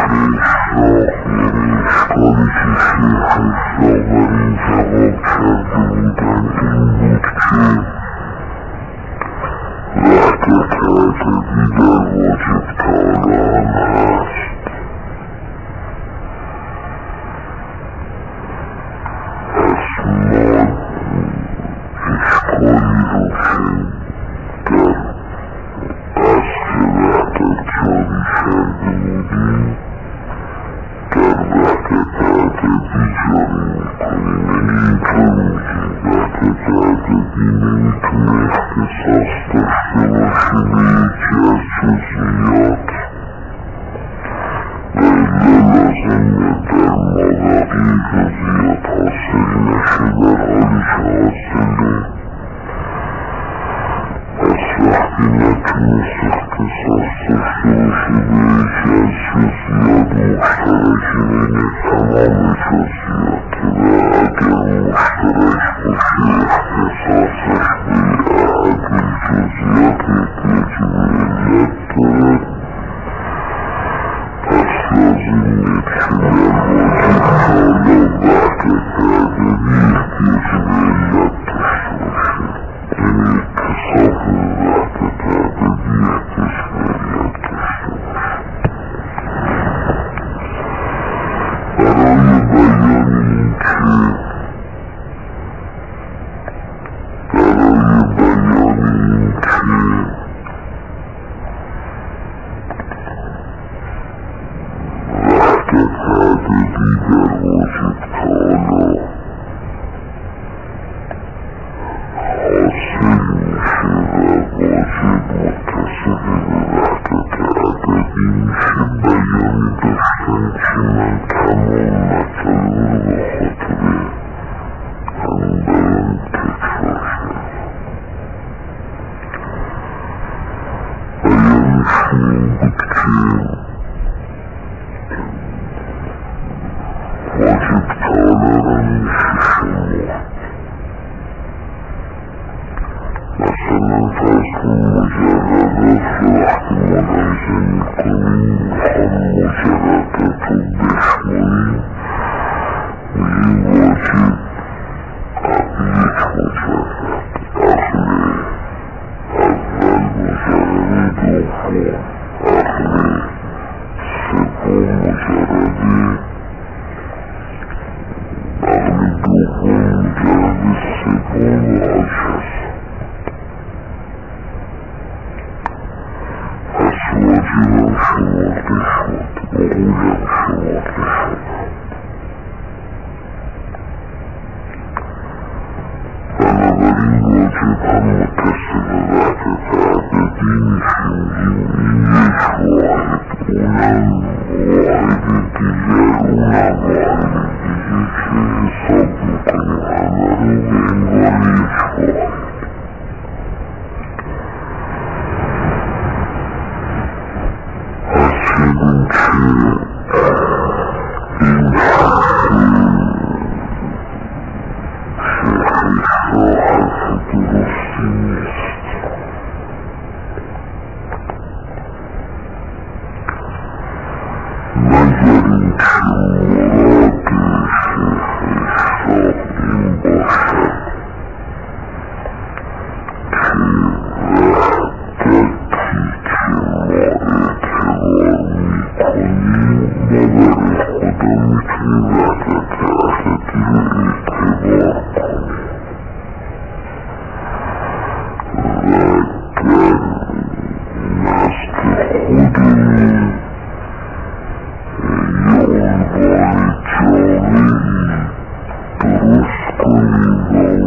درست کنیم و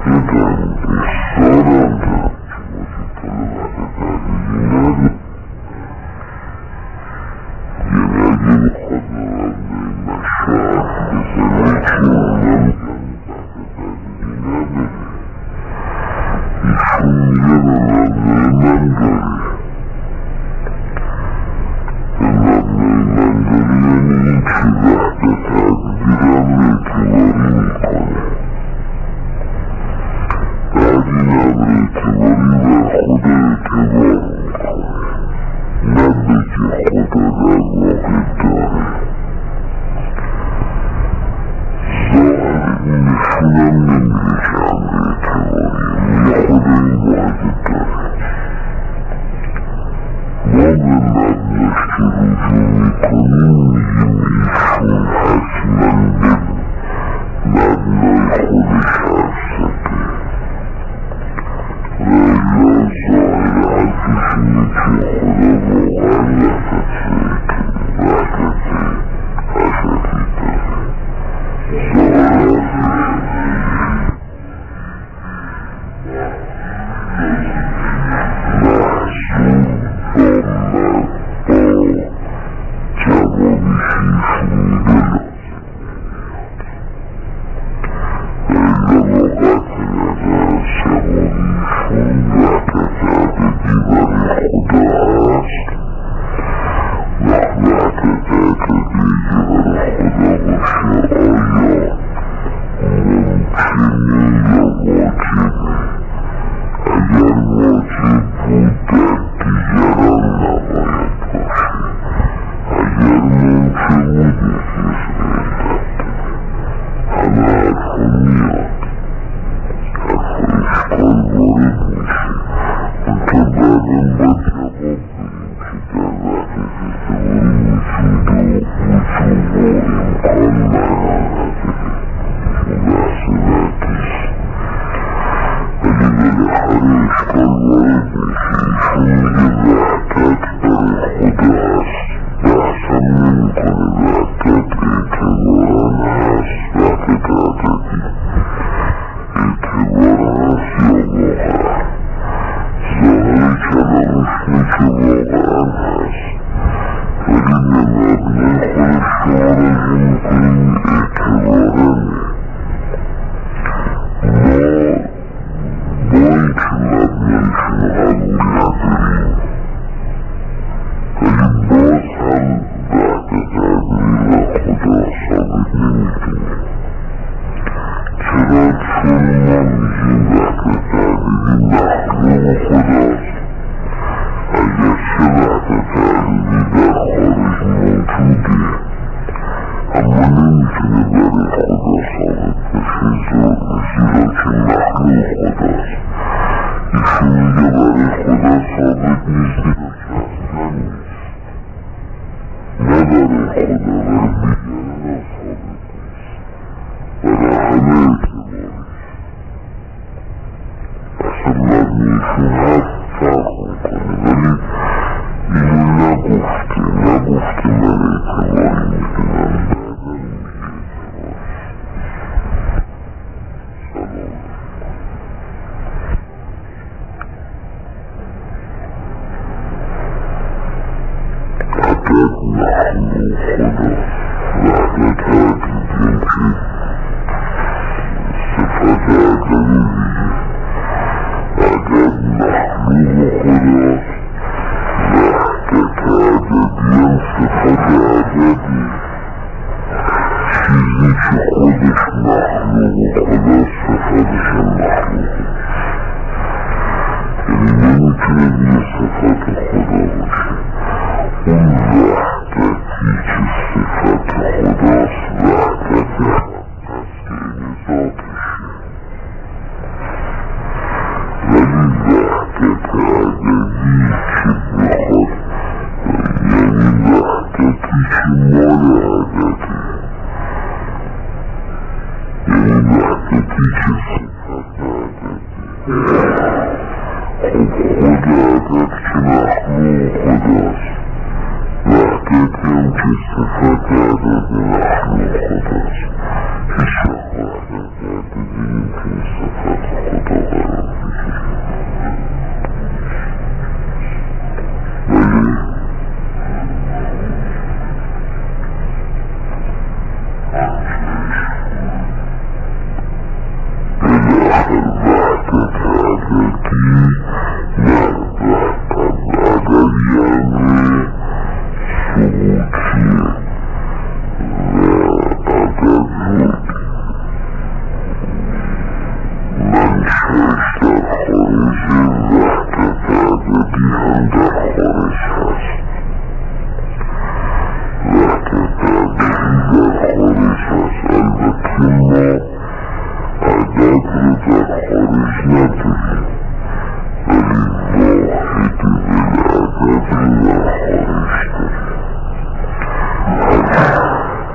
صفات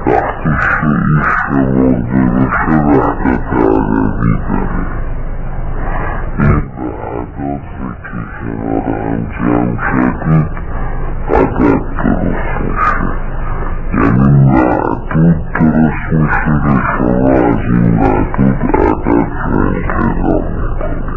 وقتی شعیش شمرده بشه وحدت عددی داره. این وحدات که کنار هم جمع شدید عدد درست میشه، یعنی معدود درست میشه که شما از این معدود عدد رو انتظام میکنید.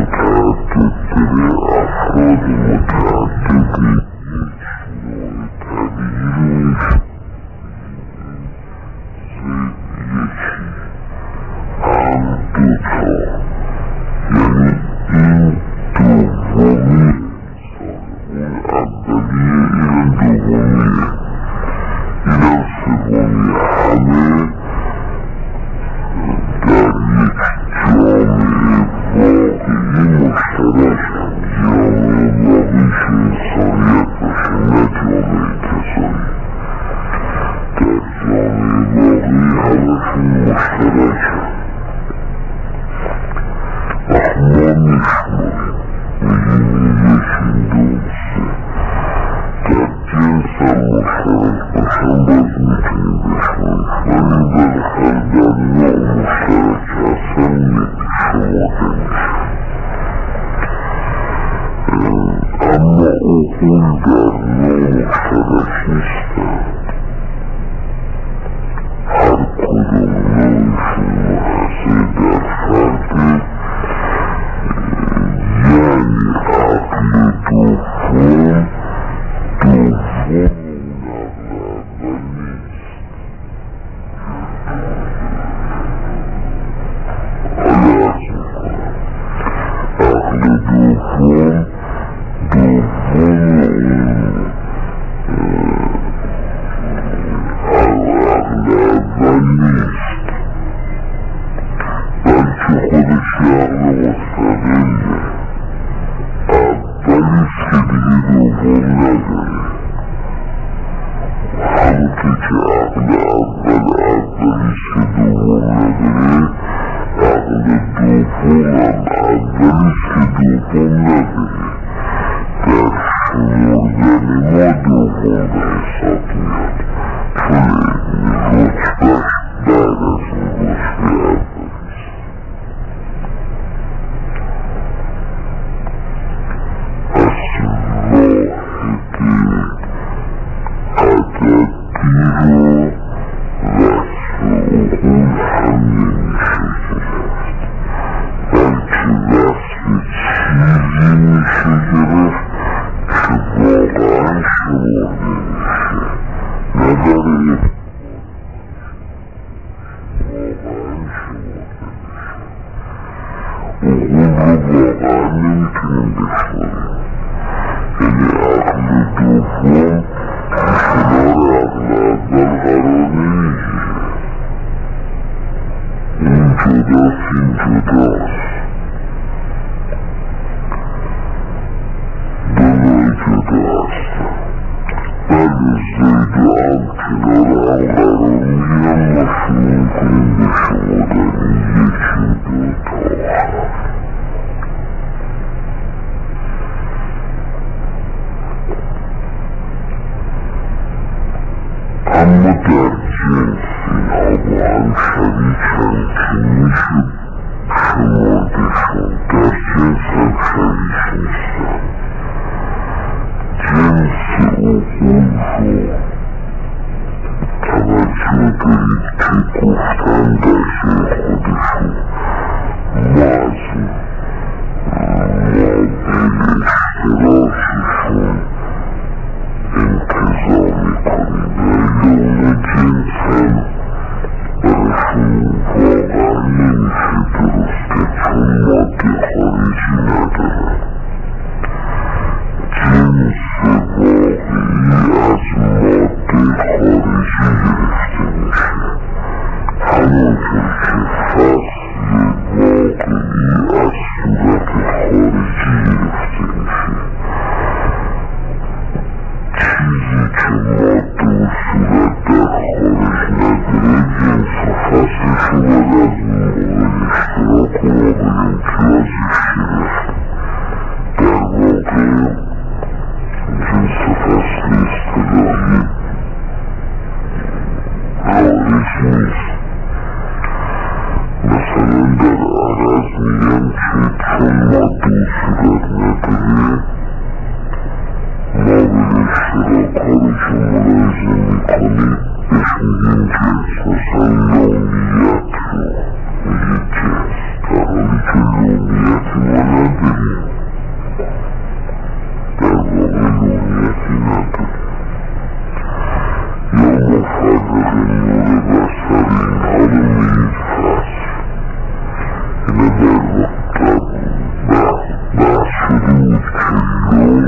متعددتر افراد متعدد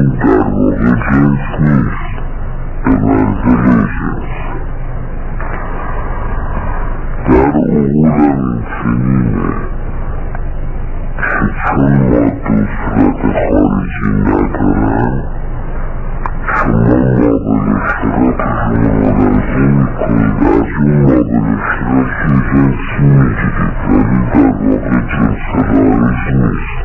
این در واقع جنس نیست، به منزل جنس. در عقولم این چنینه که چون ماده و صورت خارجی ندارن، شما مابل اشتراکشون رو ملاحظه میکنید، از اون مابل اشتراکی جنسی میگیرید، ولی در واقع جنس رایج نیست.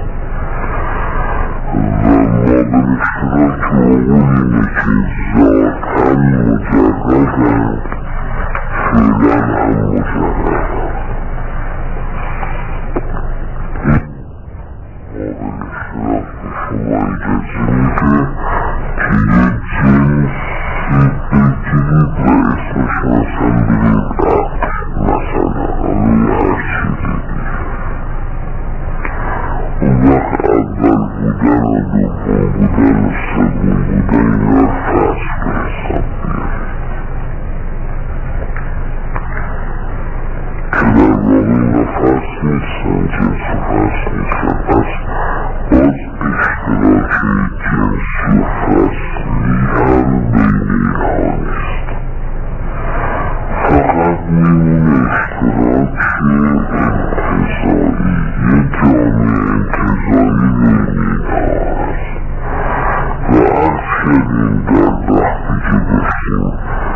و مابل اشتراک عقول اینه که ذاتاً مجردن، فعلاً هم مجردن. مابل اشتراک به شما اجازه میده که یه جنسی بگیرید و اسمش مثلا بگید عقل، مثلا حالا هر چیزی اون وقت اول بودن و دوم بودن و سوم بودن اینا رو فصل به حساب بیارید که در واقع اینا فصل نیستن، جنس و فصل نیستن. پس باز اشتراک جنسی و فصلی هم بین اینها نیست، فقط میمونه اشتراک انتزاعی، یه جامعه انتزاعی بین اینها هست. و عرض کردیم در وقتی که داشتیم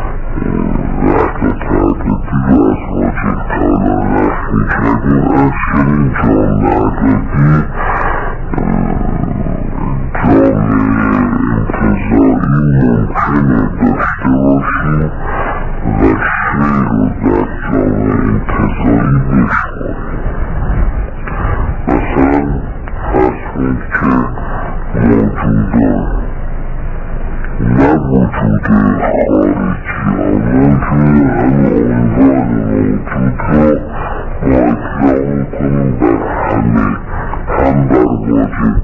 وحدت عددی رو از واجب تعالی نفی میکردیم، عرض کردیم جامعه عددی جامعه انتزاعی ممکنه داشته باشیم و شی رو در جامعه انتزاعی بشماریم. مثلا فرض کنید که موجودان، نه وجود خارجی ها، موجود همه عنوان موجود رو ما اطلاع میکنیم بر همه، هم بر واجب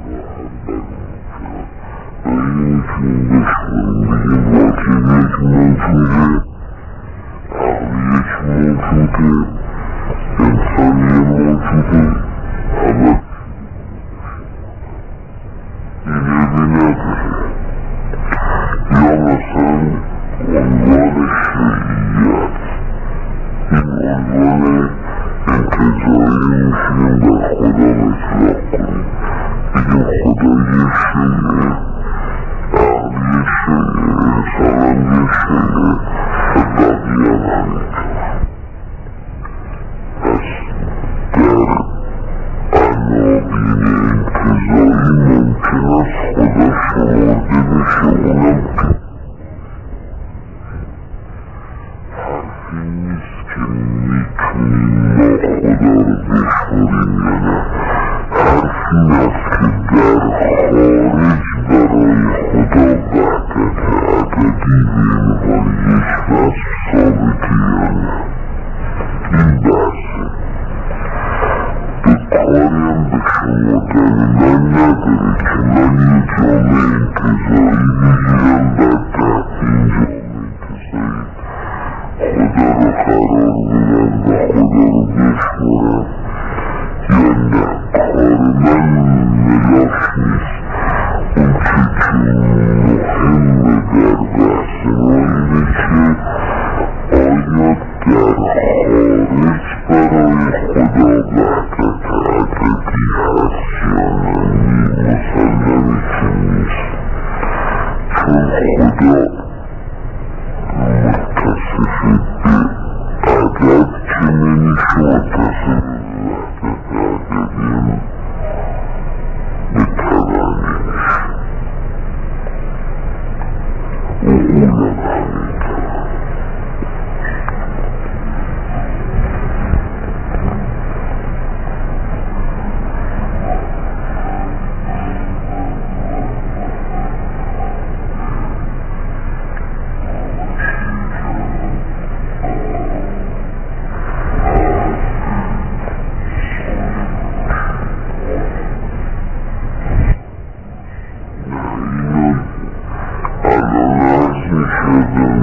و این میتونیم بشماریم، بگیم واجب یک موجوده، عقل یک موجوده، انسانی موجوده، همه این عیبی نداره. یا مثلا عنوان شیعیت، این عنوان انتزاعی میشونیم بر خدا اطلاق کنیم، بگیم خدا یه شیعه، عقل یه شیعه، انسان هم یه شیعه و بقیه هم همینطور. پس در عناوین انتزاعی ممکن است خدا شمرده بشه، اونم حرفی نیست که میتونیم ما خدا رو بشمریم یا نه، حرف این است که در خارج برای خدا وحدت عددی به عنوان یک وصف ثابته یا نه. این بحثه، به کاریم به شمردن من نداره که من یه جامعه انتزاعی بگیرم بعد در این جامعه انتزاعی خدا رو قرار بدم و خدا رو بشمارم یا نه. کار من ملاک نیست. اون چه که مهمه در بحث ما اینه که آیا در خارج برای خدا وحدت عددی هست یا نه؟ مسلمه که نیست، چون خدا متصف به عدد که نمیشه متصف به وحدت عددی به طبع نمیشه. عقولم همینطور. الان عرض میشدم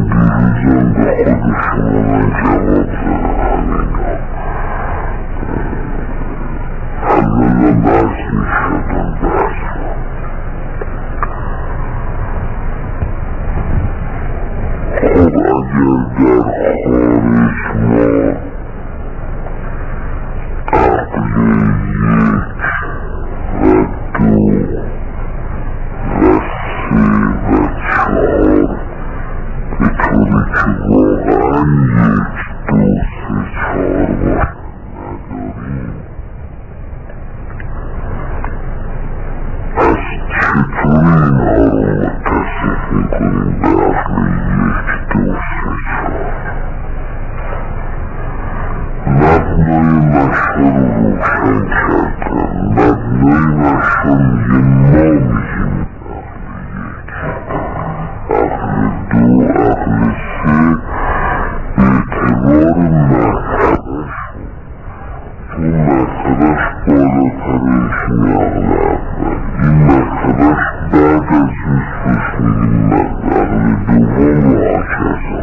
میکنیم به عقل 1 2 3 4. مبنای مشهر رو روشن کردن. مبنای مشهر میگه ما میگیم عقل 2 عقل 3 اعتبار مرتبهش تو مرتبهش بالاترش عقل اول. این مرتبهش بعد از روش میگیم عقل دوم و هکذا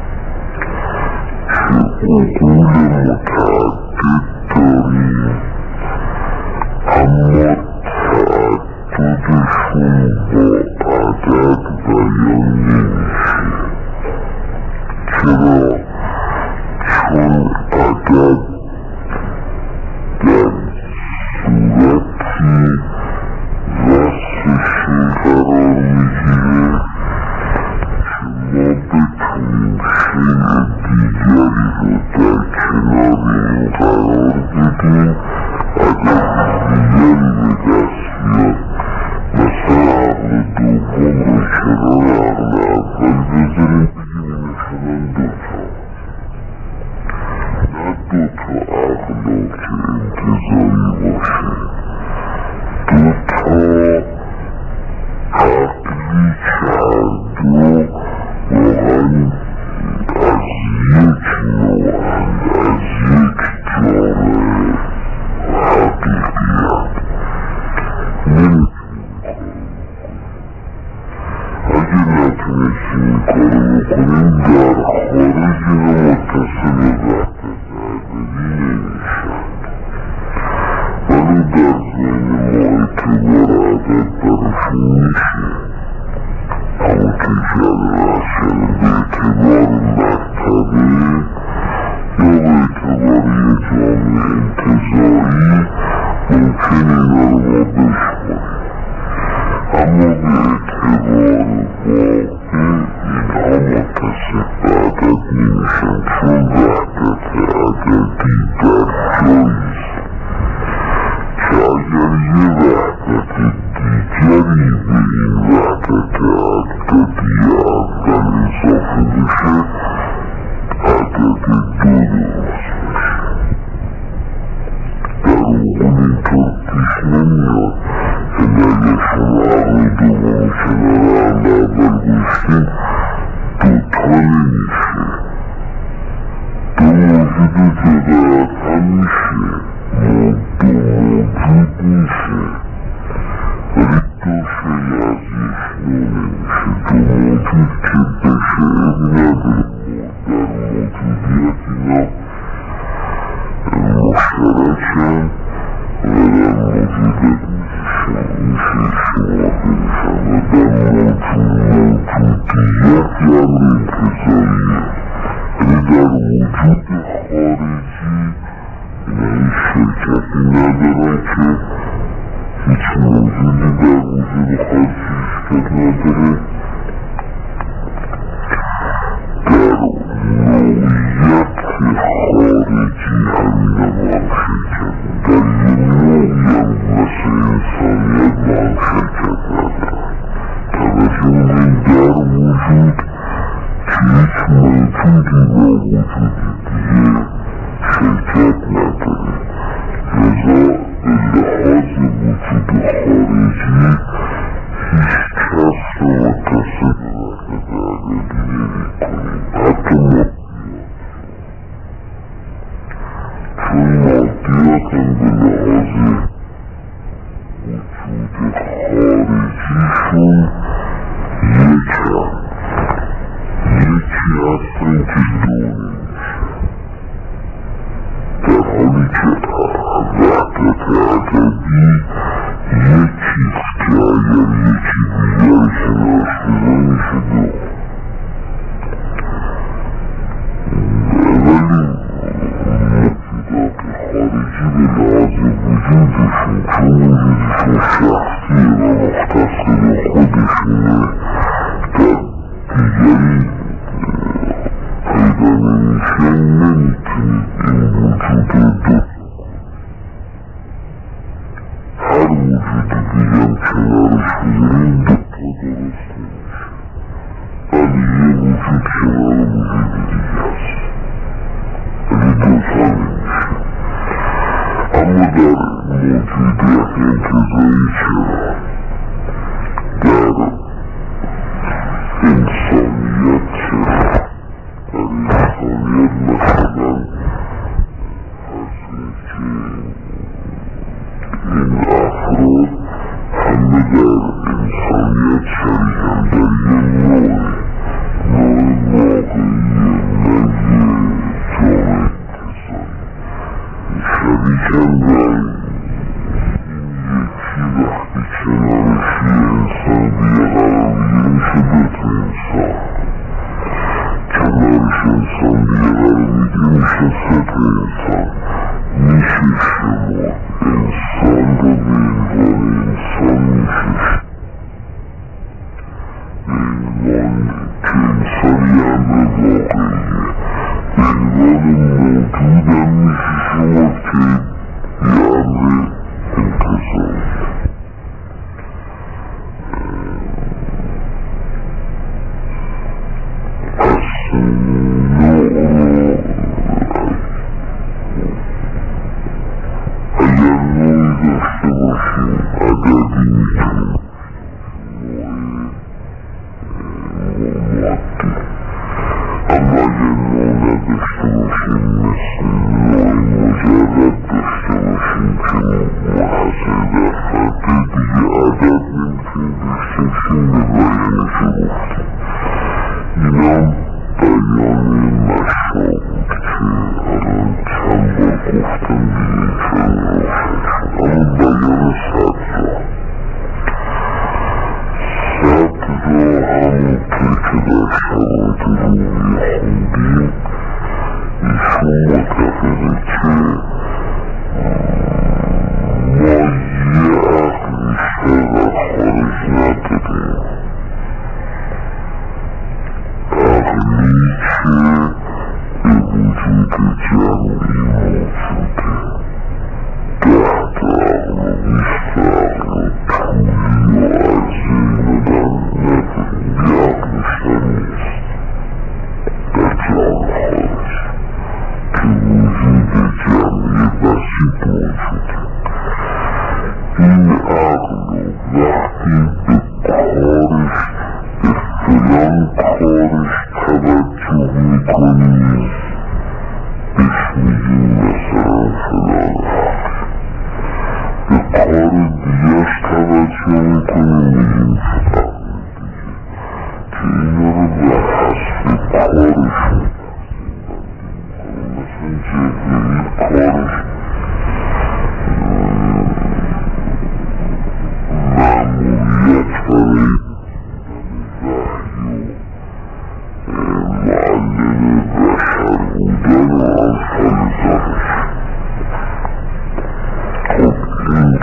که عقول متعدد داریم اما تعددشون با عدد بیان نمیشه. چرا؟ چون عدد در صورتی وصفشون قرار میگیره که ما بتونیم شیء دیگری رو در کنار این قرار بدیم عدد دیگری به دست بیاد. مثلا عقل دوم رو کنار عقل اول بذاریم بگیم مثلا 2 تا نه 2 تا عقل که انتزاعی باشه 2 تا عقلی که هر دو واقعا از یک نوعند از یک جامعه حقیقیت نمیتونیم اگه نتونستیم این کارو بکنیم در خارج اینا متصل به وحدت ابدی نمیشن ولی در ذهن ما اعتبار عدد براشون میشه اما که جلوه اصلا به اعتبار مرتبه یا به اعتبار یه جامعه انتزاعی ممکن اینا رو ما بشماریم اما به اعتبار واقعی اینها متصل به عدد نمیشن چون وحدت عددی در جاییست که اگر یه وحدت دیگری به این وحدت عددی اول اضافه بشه عدد 2 درست بشه. در عقول اینطور پیش نمیاد که اگه شما عقل دوم کنار عقل اول گوشتیم 2 تا نمیشه 2 موجود جدایت هم میشه 2 موجود میشه ولی 2 شایی از یک نوع نمیشه 2 موجود که بشه نداره در موجودیت اینا مشترکن و در موجودیت میشه شما بنشن و در موجودیت یه امر انتزاعیه ولی در وجود خارجی یعنی شرکتی ندارن که هیچ موجودی در وجود خارجی شرکت نداره در نوعیت خارجی همین با هم شرکت در یه نوعی هم مثل انسانیت با هم شرکت ندارن توجه این در وجود که هیچ موجودی با وجود دیگه شرکت نداره لذا به لحاظ وجود خارجی هیچ کس رو متصل به وحدت عددی نمی‌کنیم حتی مادیات چون مادیات هم به لحاظ وجود خارجیشون یکی هستن که 2 نمیشه در حالی که وحدت عددی یکیست که اگر یکی دیگر کنارش بذار میشه 2 ولی موجودات خارجی به لحاظ وجودشون چون وجودشون شخصیه و مختص به خودشونه در دیگری پیدا نمیشه نمیتونید این وجود 2 هر وجود دیگه کنارش بذاریم 2 تا درست نمیشه ولی یه وجود کنار وجود دیگه است، ولی دوتا نمیشه. اما در موجودیت انتظایی چرا؟ در انسانیت چرا؟ در انسانیت مثلا هستیم که این افراد همه در انسانیت شریکن، در یه نوع واقعی نه یه جامعه شریکن و این یکی وقتی کنارش یه انسان دیگه قرار بگیره میشه دوتا انسان، کنارش انسان دیگه قرار بگیره میشه ستا انسان. میشه شما انسان رو به عنوان انسان میشه به عنوان که انسانی امر واقعیه، به عنوان موجودم میشه شما که یه امر انتظاریه. پس نوع رو اگر نوعی داشته باشیم عددی میتونیم مادی، اما اگر نوع نداشته باشیم مثل نوع مجرد داشته باشیم که محصل در فرده دیگه عدد نمیتونیم داشته باشیم به بیانش گفتیم. اینا بیان مشا بود که الان چند بار گفتم دیگه چون روشن شد، اما بیان صدر را همونطور که در شرایط روحی خوندیم ایشون معتقده که ما یه عقل بیشتر در خارج نداریم، عقلی که به وجود جمعی موجوده، 10 تا عقل و 20 تا عقل و طولی و عرضی نداریم، یه عقل بیشتر نیست در جهان خارج که وجود جمعی بسیط موجوده. این عقل رو وقتی به کارش به فلان کارش توجه میکنیم بهش میگیم مثلا فلان عقل، به کار دیگرش توجه میکنیم میگیم عقل دیگه که اینا رو به حسب کارش میکنیم. مثلا جبرئیل کارش مأموریت برای معلم بشر بودن و امثال ذالک. خب این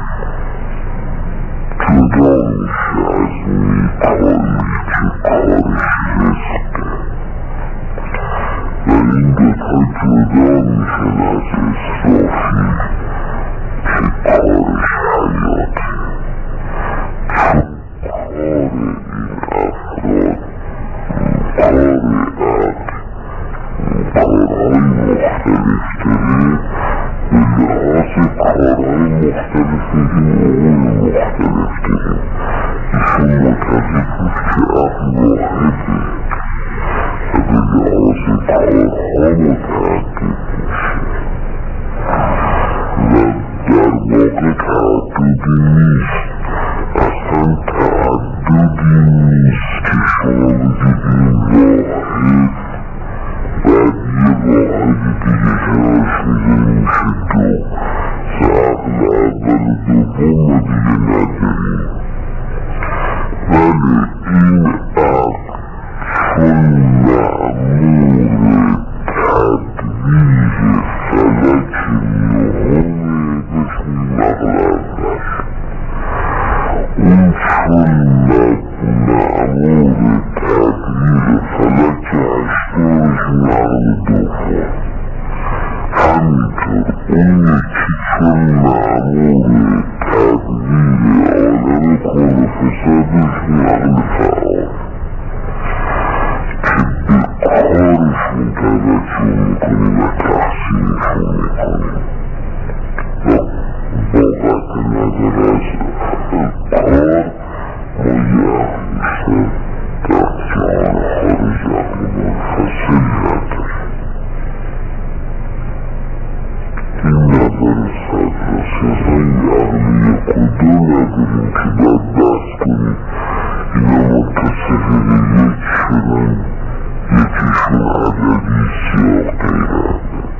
جدا میشه از نیکایی که کارش رزقه و این دوتا جدا میشن از اسرافی که کارش حیاته. چون کار این افراد کارهای مختلف داره، به لحاظ کارهای مختلف میگیم نوعی مختلف داره. ایشون معتقد بود که عقل واحده و به لحاظ کارها متعدد میشه و در واقع تعددی نیست، اصلا تعددی نیست که شما بگید این واحد بعد یه واحد دیگه کنارش میگیریم میشه دو، عقل اول و دوم و دیگه نداریم. ولی این عقل چون مأمور تدبیر فلک نهمه بهش میگیم عقل اول، اون چون مأمور تدبیر فلک هشتمش عقل دوم. همینطور اون یکی چون مأمور تدبیر عالم کون و فسادش عقل فعال. بهشون توجه میکنیم و تحسینشون میکنیم و با قطع نظر از کار ما یه همیشه در جهان خارج عقل منفصلی نداریم. این نظر صدرسیزهای عقلی کدو نداریم که باید بحث کنیم اینا متصف به یک شدن، یکیشون عددی سیاه غیره.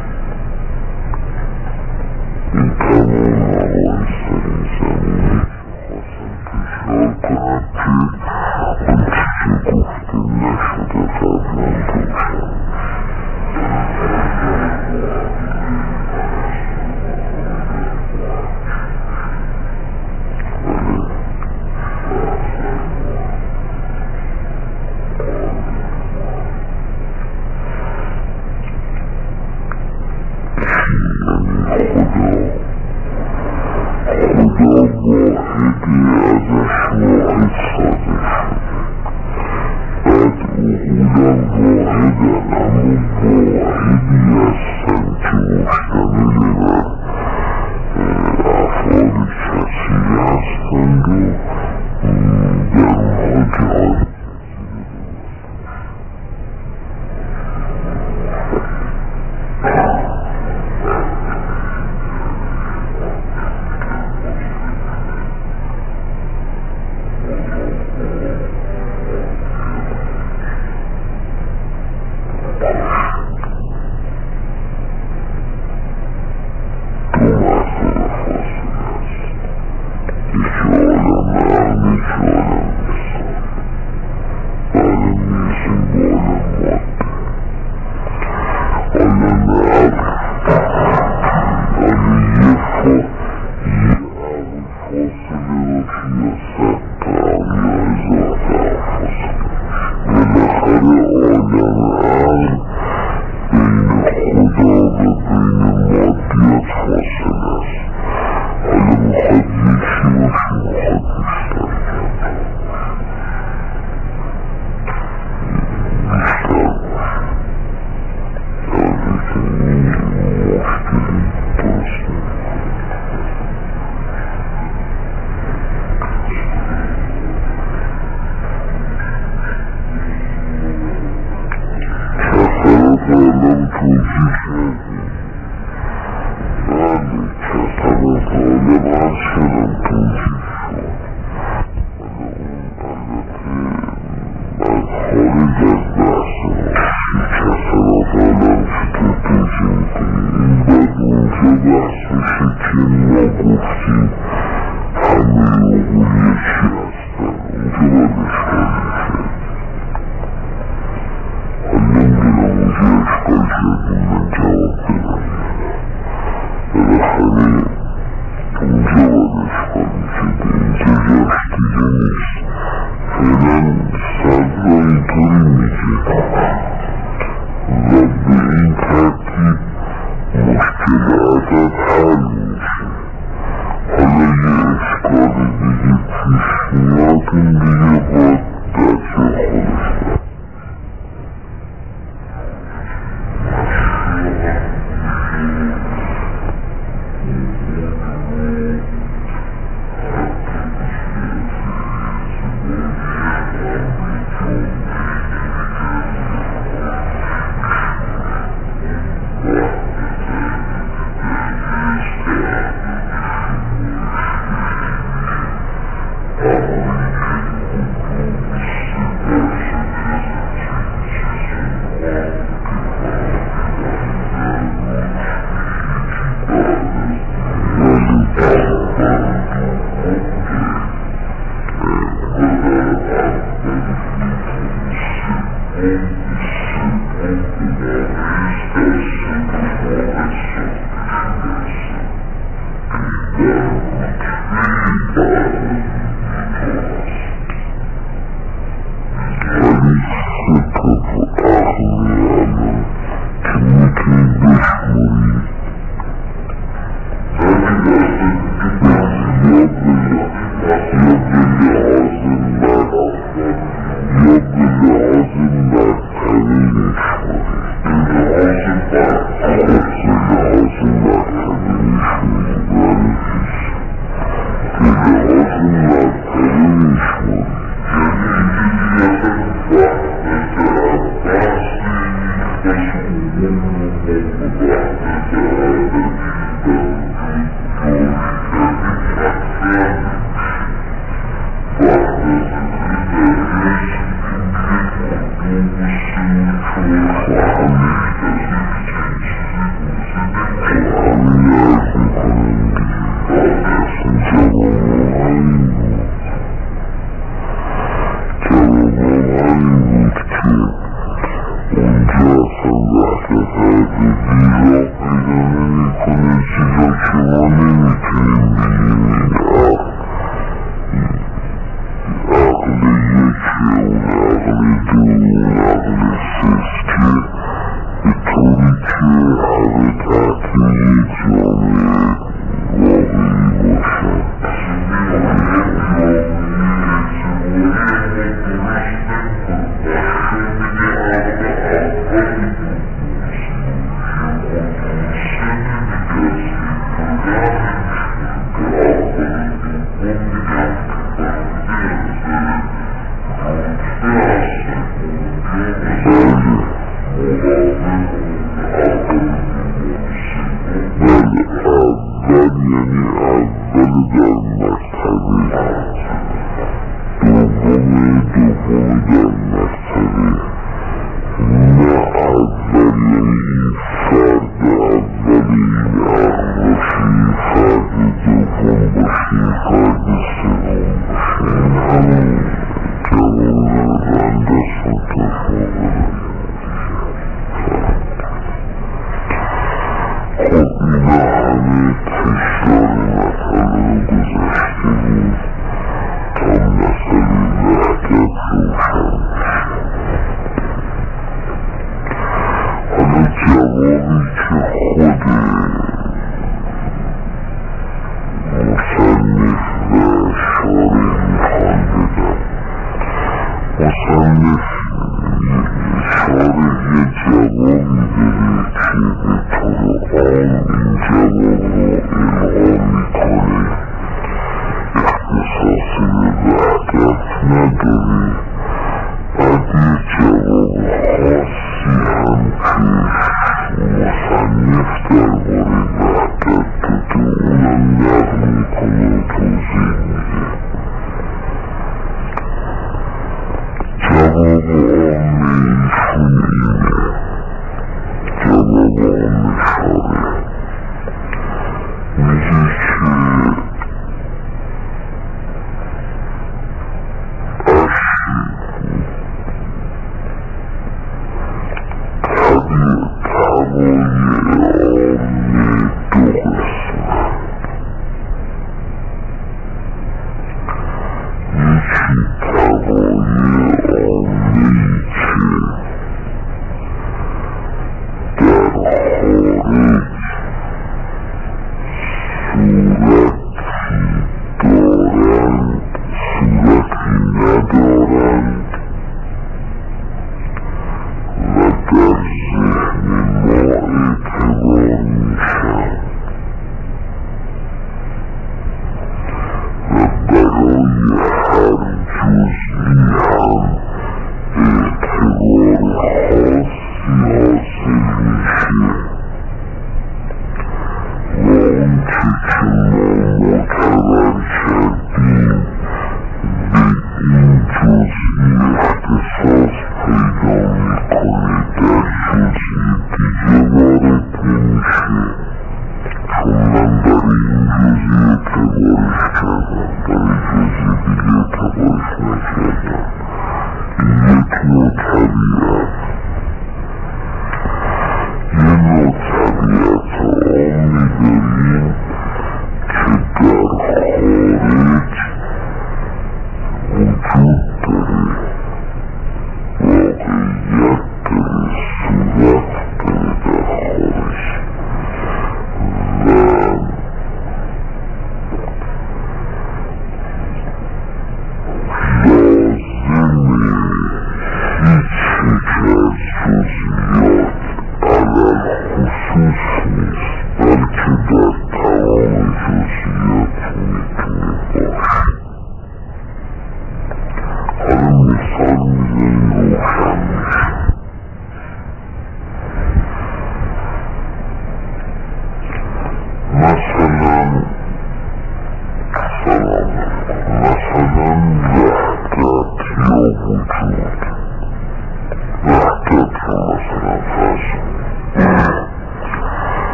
این تمام مباحث در این زمینه خواستم تکرار کنم که آنچه که گفته نشده قبلا روشن.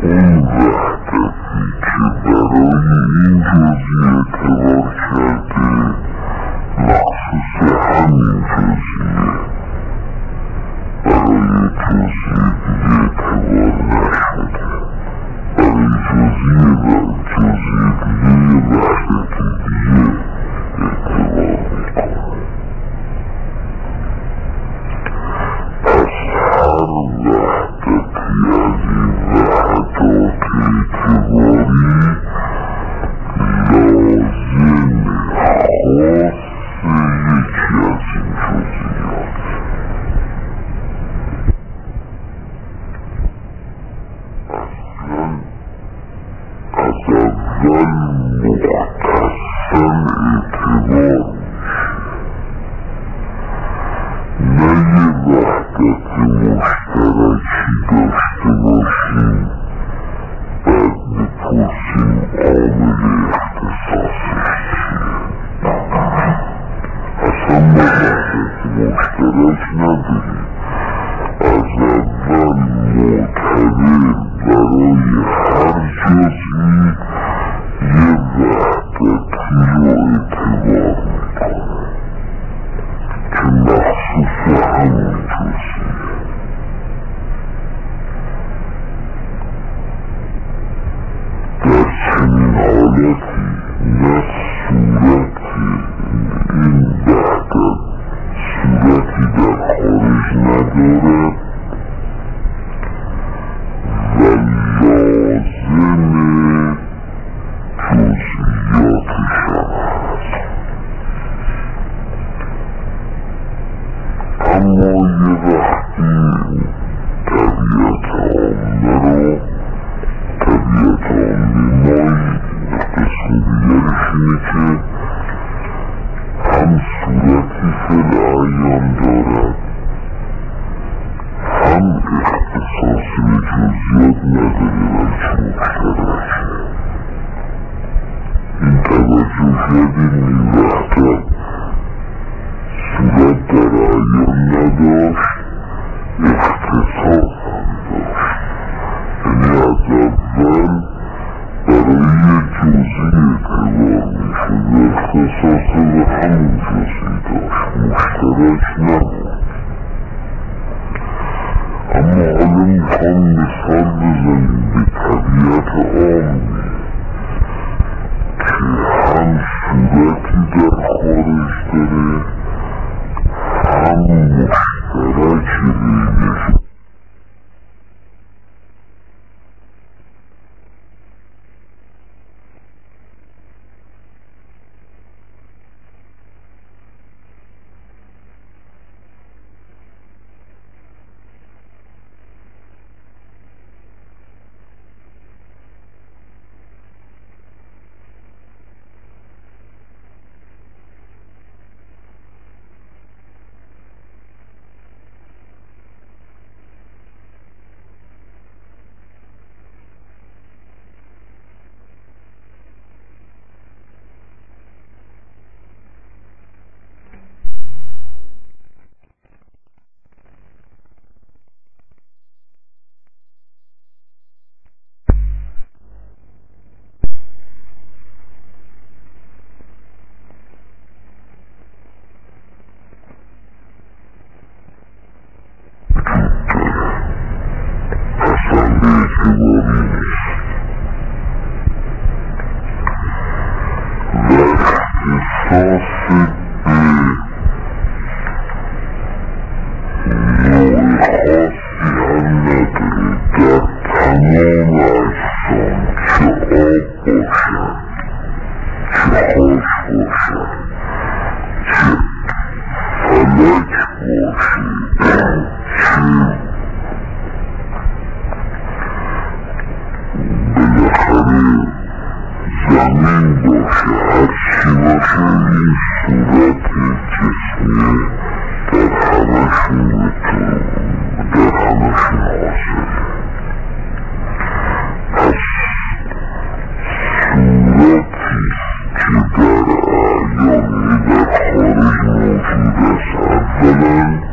اون وحدتی که برای این جزئی اعتبار کرده مخصوص همین جزئیه، برای جزئی دیگه اعتبار نشده، برای جزئی دیگه وحدتی دیگه اعتبار میکنه. پس هر وحدتی از این وحدات اعتباری لازم خاص یکی از این جزئیات. اصلا از اول مختصاً اعتبار نه یه وحدت مشترکی داشته باشیم بعد بپرسیم عامل اختصاصش چیه. اصلا ما وحدت مشترک نداریم، از اول معتبر برای هر جزئی یه وحدتی رو اعتبار میکنه که مخصوص همین جزئیه. در چنین حالتی نه صورتی این وحدت صورتی در خارج ندارد و لازم جزئیاتش هم هست. اما یه وقتی طبیعت عامه مایی قسم دیگرش اینه که هم صورتی فی‌الاعیان دارد هم اختصاصی به جزئیات نداره بلکه مشترکه. این توجه کردیم این وحدت صورت در اعیان نداشت، اختصاص هم داشت، یعنی از اول برای یه جزئی اعتبار میشد و اختصاص به همون جزئی داشت، مشترک نبود. اما حالا میخوام مثال بزنیم به طبیعت عامی که هم صورتی در خارج داره هم مشترک بینش.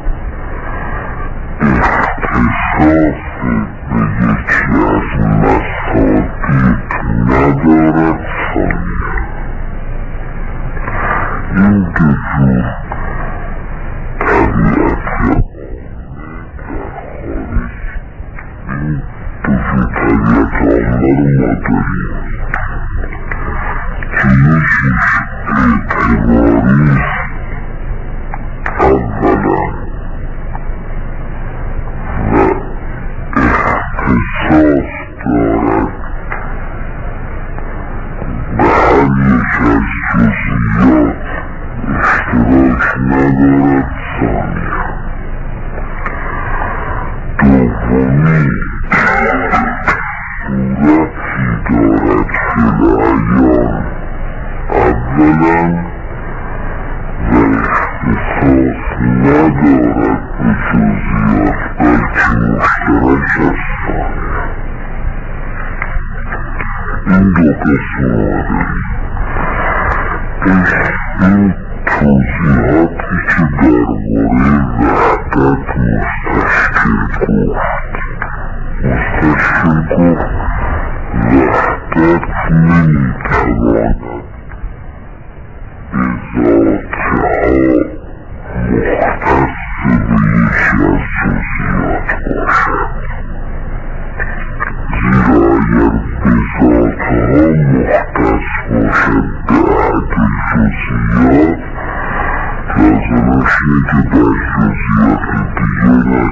اختصاص به یکی از ما داریم که یکیش اعتباری اولا و احساس دارد به هر یک از جزئیات اشتراک ندارد ثانیا دومی صورتی دارد فی العیان اولا و اختصاص ندارد به جزئیات بلکه مشترک است این دو قسم این توضیحاتی که درباره وحدت مستشکل گفت وحدت نمیتواند به ذاتها مختص به یکی از جزئیات باشد زیرا اگر به ذاتها مختص باشد به احد جزئیات لازمش اینه که در جزئیات دیگه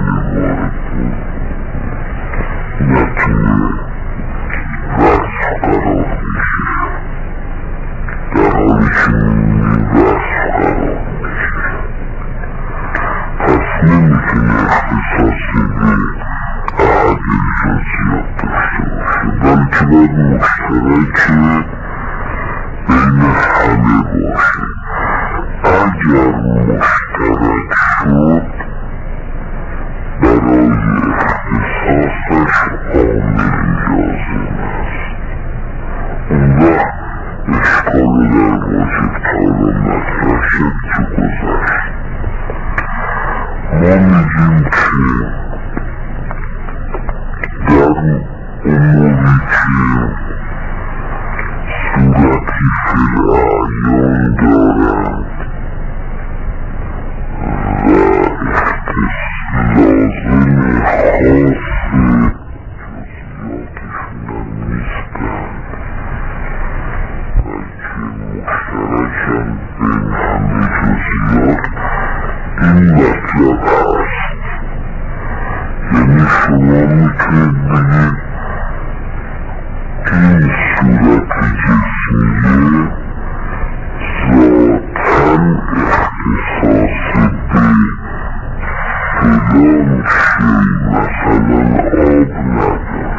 نتونه وصف قرار بشه در حالی که میبینی وصف قرار میشه پس نمیتونه اختصاصی به احد جزئیات داشته باشه بلکه باید مشترک بین همه باشه اگر مشترک شد برای اختصاصش عاملی لازم است اون وقت اشکال در واجب‌ها را مطرح شد که گذشت ما میگیم که در اموری که صورتی فی العیان دارند و لازم خاص جزئیاتشون نیستن بلکه مشترکن بین همه جزئیات این مطلب هست یعنی شما میتونید بگید این صورت جسمیه ذاتاً اختصاص به فلان شی مثلا آب نداره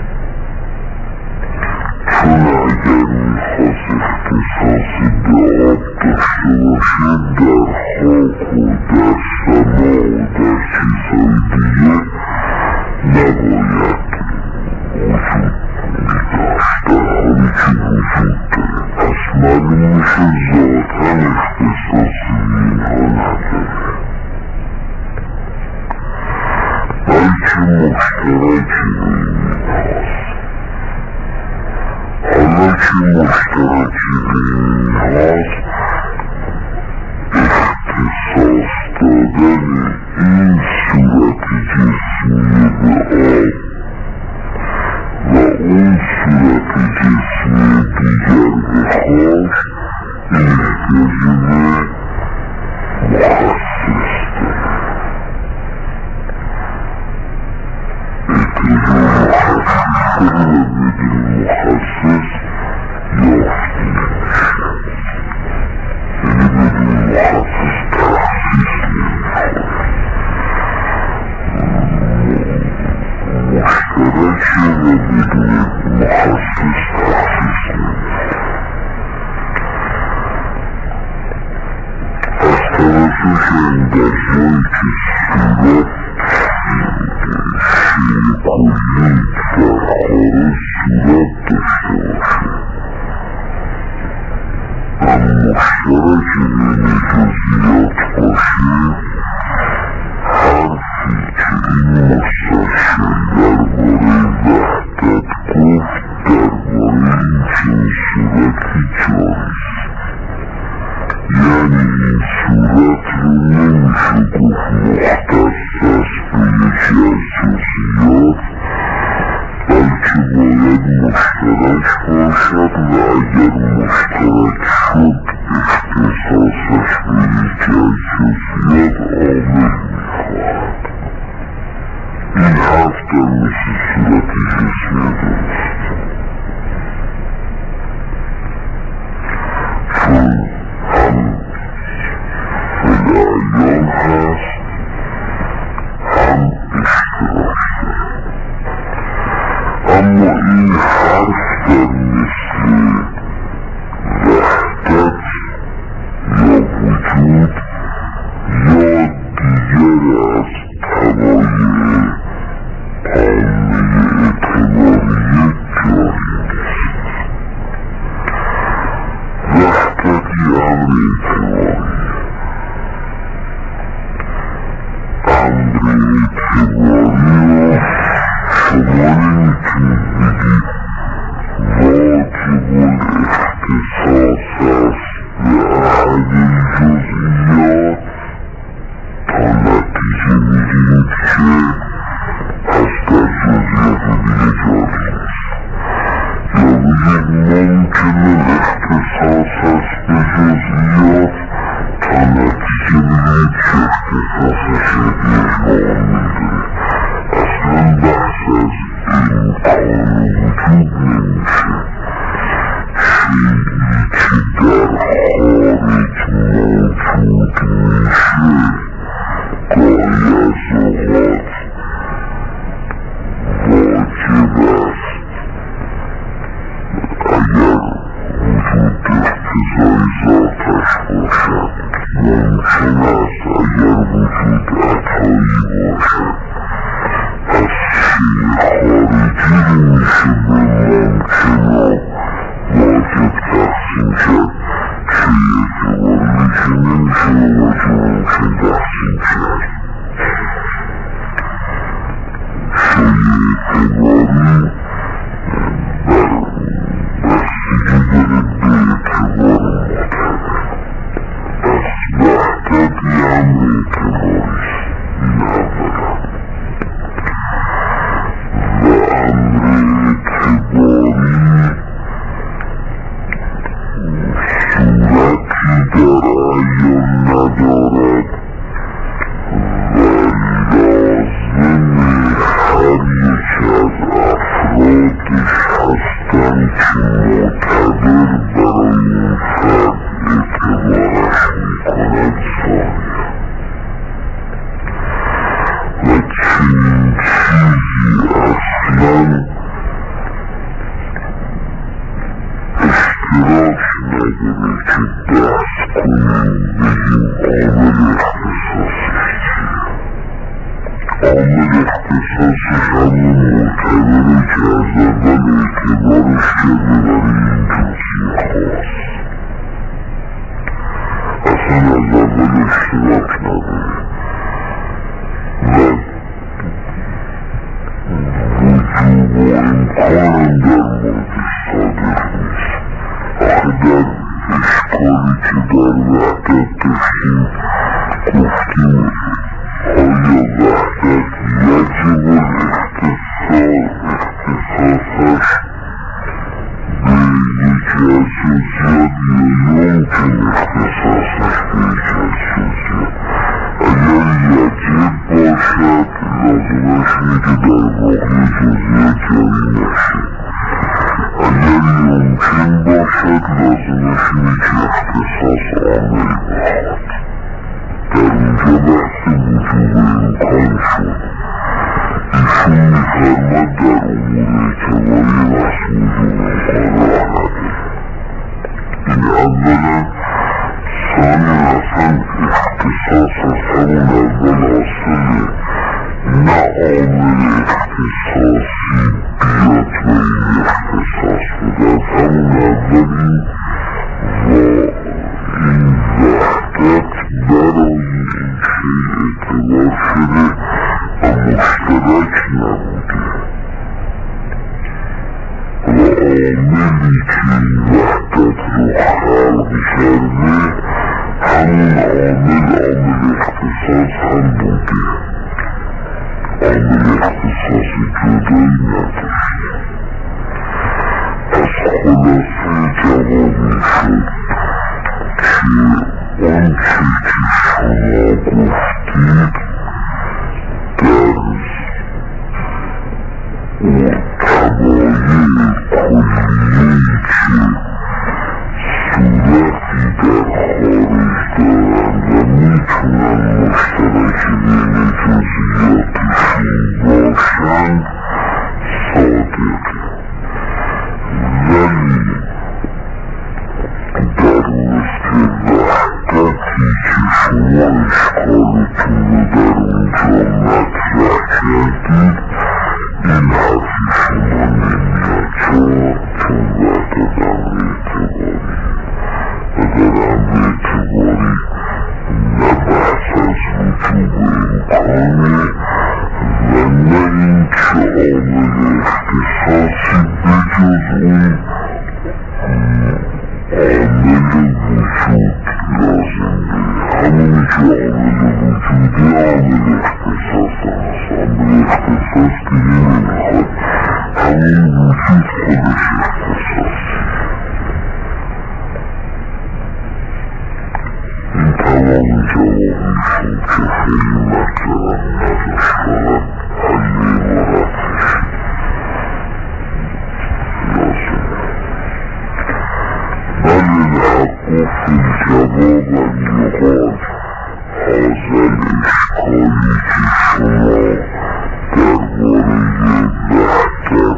چون اگر میخواست اختصاص به آب داشته باشه در خاک و در سما و در چیزهای دیگه نباید وجود میداشت در حالی که وجود داره پس معلوم میشه ذاتاً اختصاصی اینها نداره بلکه مشترکی بین اینهاست حالا که مشترکی بین اینهاست اختصاص دادن این صورت جسمی به آب و اون صورت جسمی دیگر به خاک این احتیاجی به مخصص داره احتیاج مخصص داره و بدون مخصص یافته نمیشه یعنی بدون مخصص تخصیص نمیخوره مشترکی و بدون مخصص تخصیص نمیخوره از توجه شدن در جایی که صورت شیء کلی در خارج صورت داشته باشه و مشترک بین جزئیات باشه حرفی که این مستشکل درباره وحدت گفت درباره این چنین صورتی جایز یعنی این صورت رو نمیشه گفت مختص مشترک باشد و اگر مشترک شد اختصاصش به یکی از جزئیات عامل میخواهد. این حرف در مثل صورت جسمی درست، چون هم فلایان هست هم اشتراک دارد. اما این حرف در مثل وحدت یا وجود یا دیگر از طبایع عامه اعتباریه جاری نیست. وحدت یه امر اعتباریه. امر اعتباری رو شما نمیتونید بگید واجب الاختصاص است به احد الجزئیات تا نتیجه میگیرید که پس در جزئیات دیگه جاری نیست، یا بگید ممکن الاختصاص است به جزئیات تا نتیجه میگیرید که اختصاصش اجماع میداره. اصلا بحث از امکان وجود نمیشه. شیئی که در خارج موجود میشه گاهی از اوقات واجب است اگر وجود اقتضای ذاتش باشد، ممکن است اگر وجود عطایی باشد. پس شیء خارجی میشه به ممکن و واجب تقسیم کرد، شیء اعتباری میشه نمیشه به واجب ممکن تقسیم کرد. شیء اعتباری بستگی داره به اعتبار معتبر. پس وحدت یه امر اعتباریست. این اولا. و امر اعتباری صورتی در اعیان ندارد و لازم هر یک از افرادش هستند که معتبر برای این فرد اعتبارش میکند ثانیه. و چنین چیزی اصلا اشتراک نداره که بحث کنیم بگیم عامل اختصاصش چیه. عامل اختصاصش همون معتبره که از اول اعتبارش کرده برای این جزئی خاص. اصلا از اول اشتراک نداره و وجوب و امکانم در موردش صادق نیست. آخه در اشکالی که در وحدت داشتیم گفتیم آیا وحدت یجب اختصاصش به یکی از جزئیات یا یمکن اختصاصش به یکی از جزئیات؟ اگر یجب باشد لازمش اینه که در واقع جزئیات جاری نشه. اگر یمکن باشد لازمش اینه که اختصاص عامل بخواد. در اینجا بحث وجوب امکان شد. ایشون میفرمد در امور اعتباری بحث وجوب امکان راه نده. این اولا. ثانیا اصلا اختصاص از همون اول حاصله، نه عامل اختصاصی بیاد و این اختصاص بده. از همون اول این وحدت برای این شیء اعتبار شده و مشترک نبوده و عاملی که این وحدت رو خلق کرده همون عامل اختصاص هم بوده. عامل اختصاص جدایی نداشته. خلاصه جواب میشد که آنچه که شما گفتید در محتوای کلیه‌ای که صورتی در خارج دارند و میتونن مشترک بین جزئیاتشون باشند صادقه، ولی در مثل وحدتی که شما اشکالتون رو در اونجا مطرح کردید این حرف شما نمیاد چون وحدت امر اعتباری و در امر اعتباری نه بحث از وجوب امکانه و نه این که عامل اختصاصی بجز اون عامل وجود لازم داره. همونی که عامل وجودی عامل اختصاص هست، عامل اختصاص دیگه نمیخواد، همون وجود خودش اختصاصی. این تمام جوابیشون که خیلی مطلب نداشت، فقط حل عبارتش لازم. بل الحق فی الجواب ان یقال هذا الاشکالی که شما درباره وحدت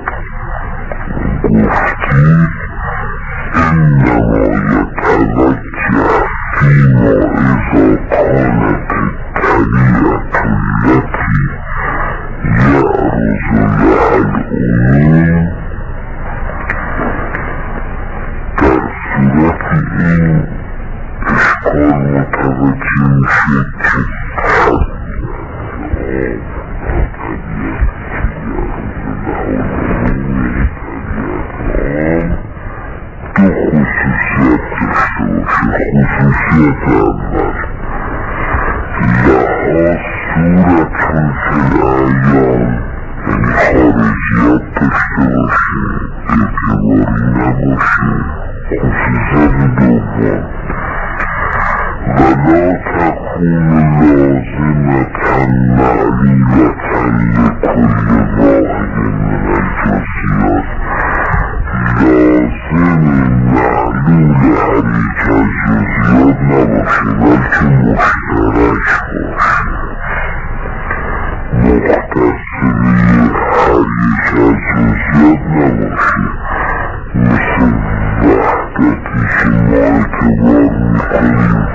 گفتید انما یتوجه فیما اذا کانت الطبیعة التي یعرض لها العموم در صورت این اشکال متوجه میشه که دو خصوصیت داشته باشه. خصوصیت اول لها صورتون فی الایام، یعنی خارجیت داشته باشه، اعتباری نباشه. خصوصیت دوم ولا تكون لازمة معلولة لكل واحد من الجزئيات، لازم معلول هر یک از جزئیات نباشه بلکه مشترک باشه، مختصری هر یک از جزئیات نباشه. مثل وحدتی که ما اعتبار میکنیم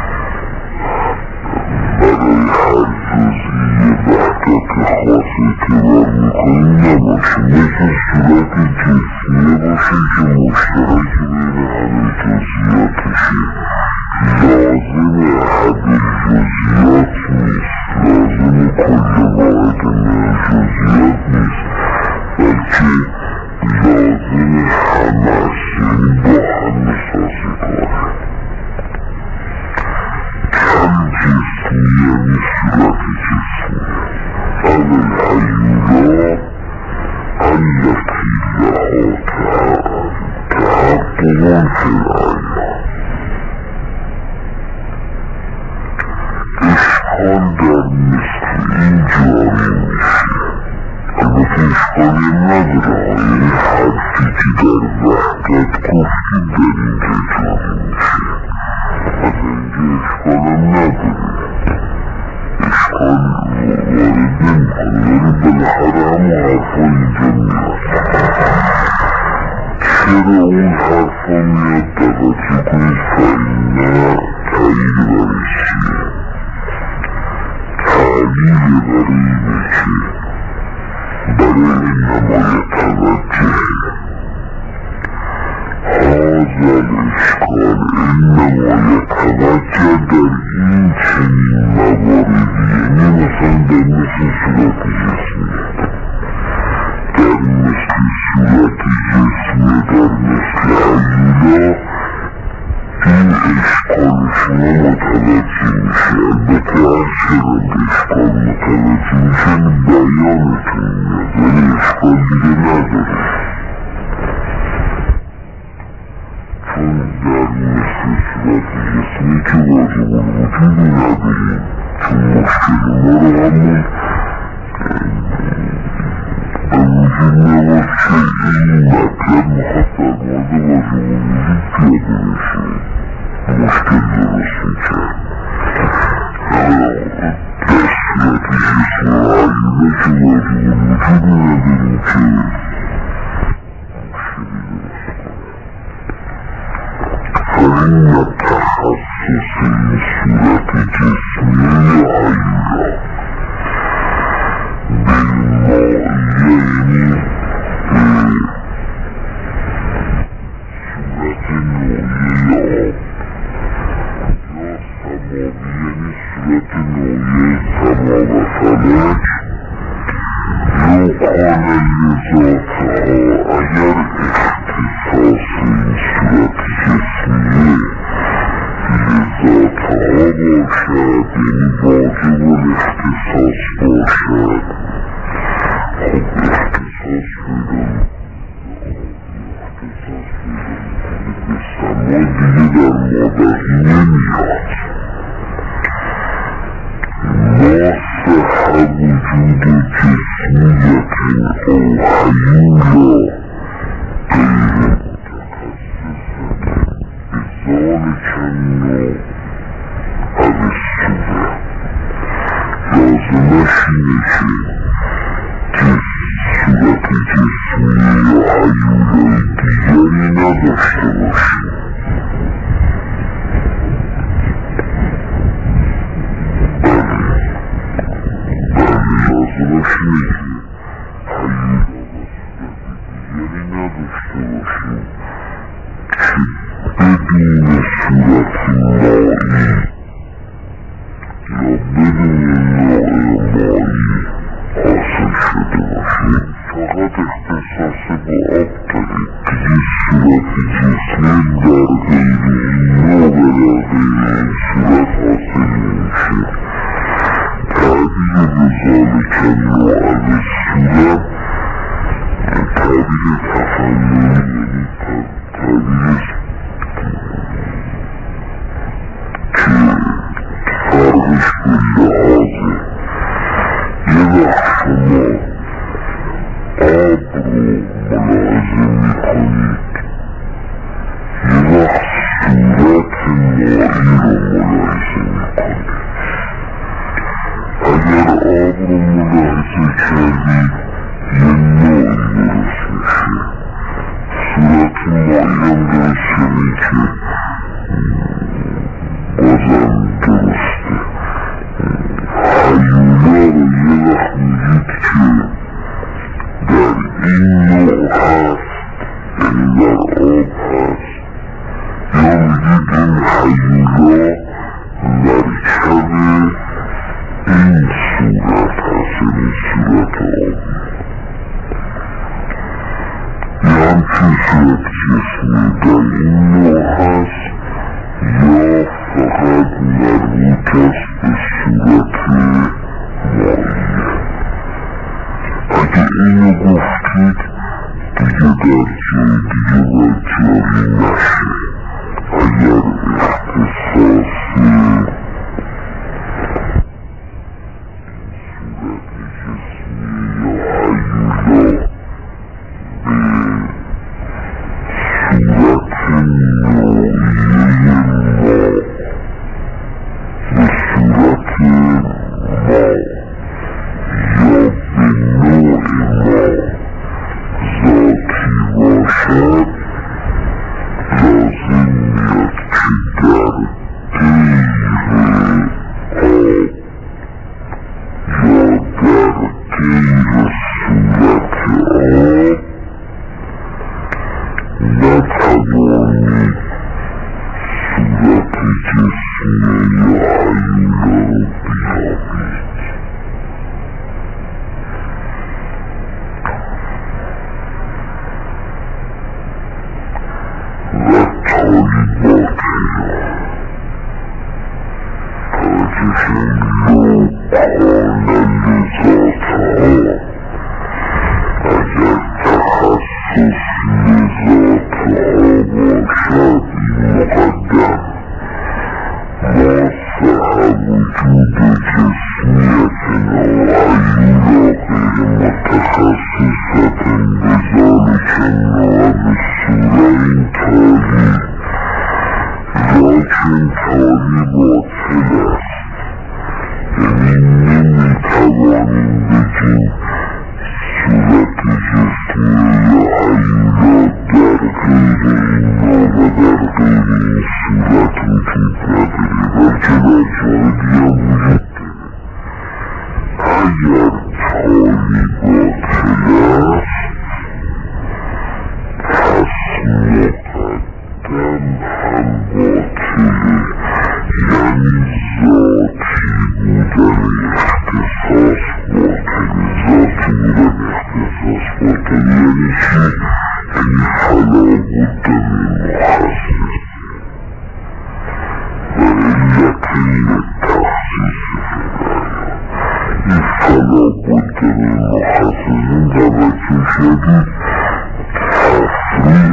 برای هر جزئی وحدت خاص اعتبار میکنیم نباشه، مثل صورت جسمیه باشه که مشترک بین همه جزئیاتشه. لازم احد الجزئیات نیست، لازم کل واحد من الجزئیات نیست، بلکه لازم همه است، یعنی با همه سازگاره. کم جسمی یعنی صورت جسمی او الحیولا التي لها تحقق فی العیان. اشکال در مثل این جاری میشه، البته اشکالی نداره، یعنی حرفی که در وحدت گفتیم در اینجا جاری میشه، از اینجا اشکالم نداره، اشکال وارد نمیکنه، ولی بالاخره همون حرفا اینجا میاد. چرا اون حرفا میاد توجه کنید؟ فإنه تایید برای چیه؟ تعلیل برای اینه که برای انما یتوجه هذا الاشکال انما یتوجه در این چنین مواردی، یعنی مثلا در مثل صورت جسمیه، در مثل صورت جسمیه، در مثل حیولا این اشکال شما متوجه میشه. البته هر چقدر اشکال متوجه میشه بیانتون میاد، ولی اشکال دیگه نداره. واجب الوجودی نداریم، چون مشکل ما رو همون به وجود میاد که این مطلب میخواد در مورد واجب الوجود پیاده بشه، مشکل درست میکرد. در صورت جسم و عیونه که واجب الوجودی نداریم که فإن تخصص صورت جسمی عیونه بالمائیین صورت نوعی آب یا سماوی، صورت نوعی سما و فلک، یوقال لذاتها اگر اختصاص این صورت جسمیه لذاتها باشد، یعنی واجب الاختصاص باشد. خب اختصاص بدون به سما دیگه در مادهی نمیاد. ما صح وجود جسمیت او حیولا غیر ذلك النوع او الصورة لازمش اینه که صورت جسمی یا حیولای دیگری نداشته باشیم. لازمش اینه که حیولا و صورت دیگری نداشته باشیم که بدون صورت مایی یا بدون نوع مایی حاصل شده باشیم. فقط اختصاص با آب دارید دیگه صورت جسمی در غیر این نوع و در غیر این صورت حاصل نمیشه. تعبیر بذالک النوع او الصورت تعبیر تفننی، یعنی تعبیر فرقش به لحاظه یه وقت شما آب رو ملاحظه میکنید، یه وقت صورت مایی رو ملاحظه میکنید. اگر آب رو ملاحظه کردید یه نوعی درست میشه، صورت مایی هم درست شده که بازم درسته. حیولا رو یه وقت میگید که در این نوع هست، یعنی در آب هست، یا میگید این حیولا مرکب این صورت هست، یعنی صورت آبی. یا همچین صورت جسمی در این نوع هست یا فقط مربوط است به صورت ماییه. اگه اینو گفتید دیگه در جای دیگه باید جاری نشه. اگر اختصاص صورت جسمی یا حیولا به صورت نوعیه ما به صورت ما یا به نوع ما ذاتی باشد، لازم میاد که در غیر آب یا در غیر صورت آب نتوانید صورت جسمی یا حیولا رو بیابید. و طالبات توجهشون لو قال لذاتها اگر تخصص لذاتها باشد این مقدم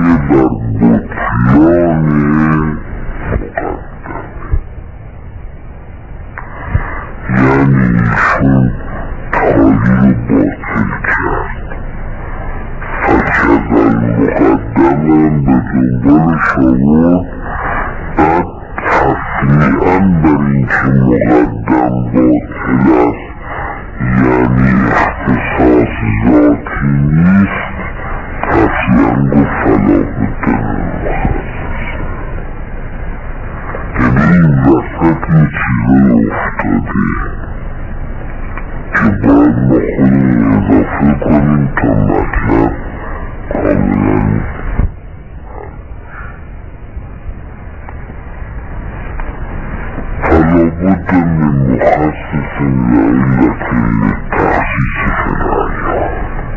بر بطلان یعنی ایشون تایید باطل کرد. فکر المقدمم به دنبالش آورد، بعد تفریعا بر اینکه مقدم باطل است یعنی اختصاص ذاتی نیست، تفریعا گفت فلا بد من مخصص. یعنی این وسط یه چیزای افتاده که باید ما خودمون اضافه کنیم تا مطلب کاملا فلا بد من مخصص لعلت للتخصیص فی الأعیان.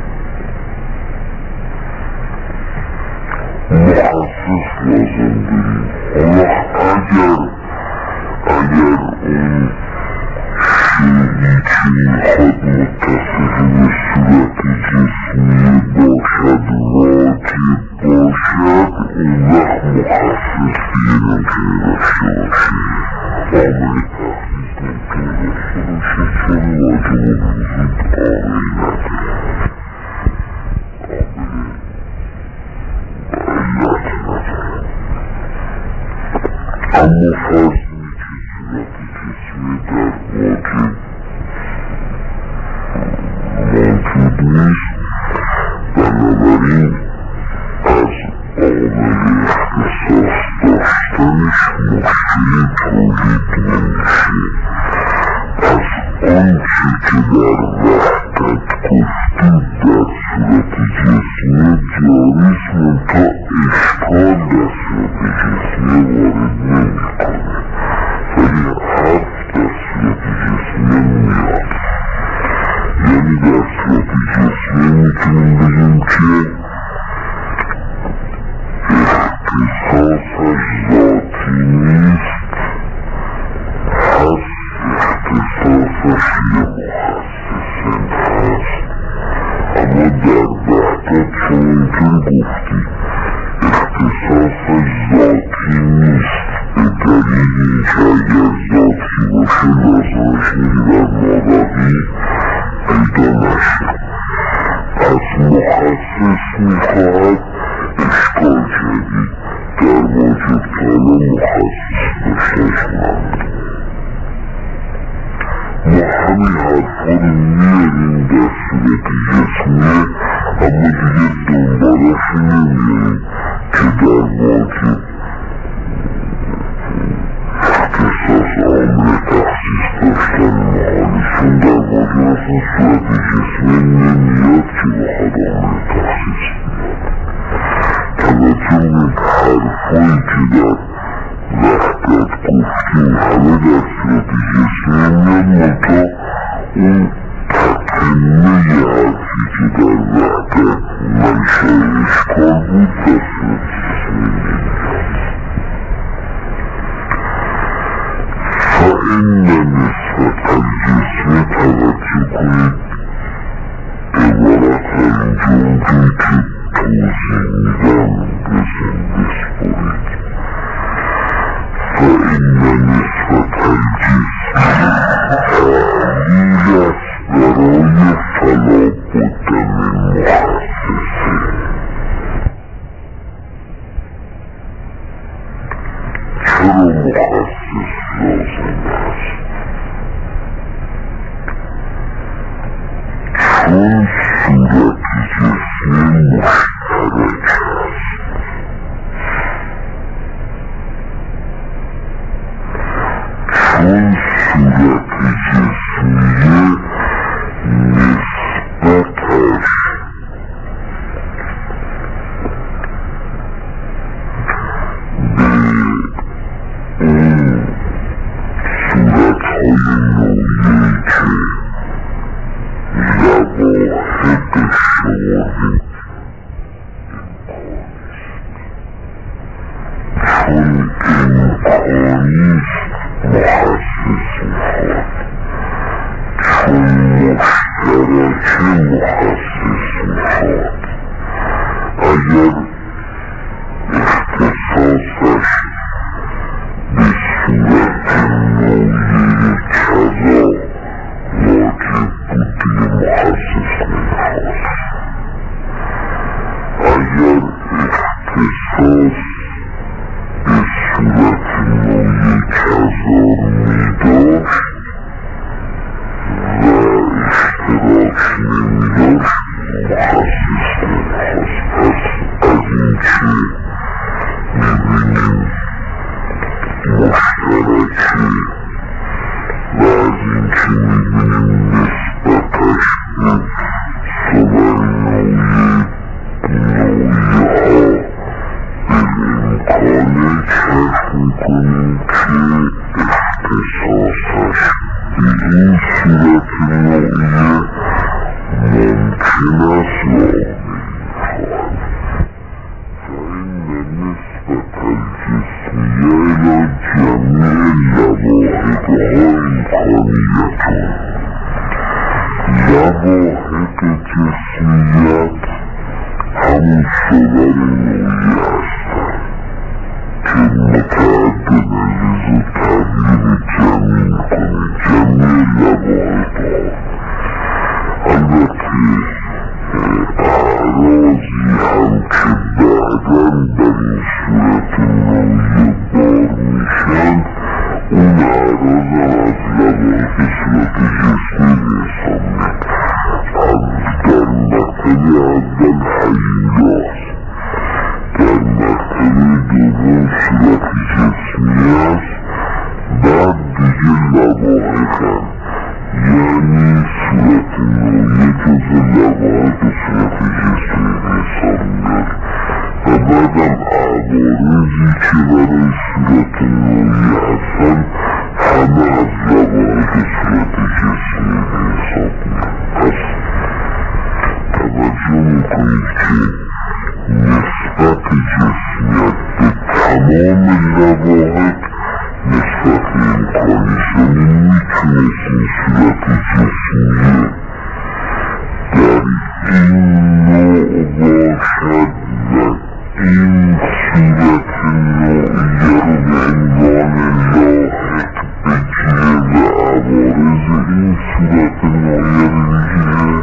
مخصص لازم داریم. اما اگر اون شیعی که میخواد متصف به صورت جسمی باشد واجب باشد، اون وقت مخصص دیگه نمیتونه داشته باشه، عامل تخصیص نمیتونه داشته باشه، چون واجب الوجود عامل نداره، علت نداره. اما فرض اینه که صورت جسمی در واجب موجود نیست، بنابراین از عامل اختصاص داشتنش مشکلی تولید نمیشه. از آنچه که در وحدت گفتید در صورت جسمی جاریست، منتها اشکال در صورت جسمی وارد نمیکنه، ولی حرف در صورت جسمی میاد. یعنی در صورت جسمی میتونیم بگیم که اختصاصش ذاتی نیست، هست اختصاصش یه مخصصن هست. اما در وحدت چون اینطور گفتیم اختصاصش ذاتی نیست، به دلیل اینکه اگر ذاتی باشه لازمش میگه بر مابقی پیدا نشه. پس مخصص میخواهد اشکال جدید در واجب که حالا مخصص داشتش ما همین حرفا رو میاریم در صورت جسمیه، اما دیگه دنبالش نمیاریم که در واجب اختصاص عامل تخصیص داشتن محالشون در واجب اصلا صورت جسمی نمیاد که بخواد عامل تخصیص بیاد. توجه این حرفایی که در وحدت گفتیم همه در صورت جسمی میاد، منتها اون تکمه حرفی که در وحدت منشأ اشکال بود در صورت جسمی نمیاد. فإن نسبت الجسم، توجه کنید عبارت اینجا اونجایی که توضیح میدم بزن بسپارید. فإن نسبت الجسم تعلیل است برای فلا بد من مخصصه. چرا مخصص لازم است؟ چون صورت جسمی مشترک است. چون صورت جسمی نسبتش احساس به صورت نوعی کذار میداشت و اشتراک نمیداشت مخصص نمیخواست. پس از این که میبینیم مشترکه و از این که میبینیم نسبتش به صور نوعی ها بالامکانه کشف میکنیم که اختصاصش به این صورت نوعیه ممکن است واقعی لواحق جسمیت همون صور نوعی هستن که متعدد عزیز و تبیین جمعی میکنه جمعی لواحق البته اعراضی هم که بعداً بر این صورت نوعی بار میشن اون اعراض هم از لواحق صورت جسمی حساب میاد. در مرتبه اول حیولاست، در مرتبه دوم صورت جسمی است، بعد دیگه لواحق هم یعنی صورت نوعی جز لواحق صورت جسمی حساب میاد و بعدم عوارضی که برای صورت نوعی هستن همه از لواحق صورت جسمی حساب میاد. پس توجه میکنید که نسبت جسمیت به تمام لواحق نسبت امکانیست، یعنی میتونست این صورت جسمیه در این نوع باشد و این صورت نوعیه رو به عنوان لاحق بگیره و عوارض این صورت نوعیه رو بگیره.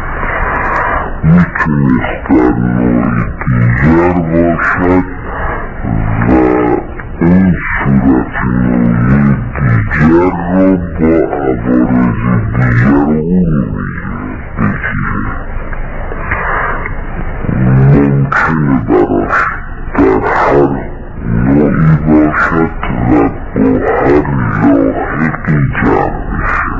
میتونست در نوع دیگر باشد و اون صورت نوعی دیگر رو با عوارض دیگر اون بگیره. ممکنه براش در هر نوعی باشد و با هر لاحقی جمع بشه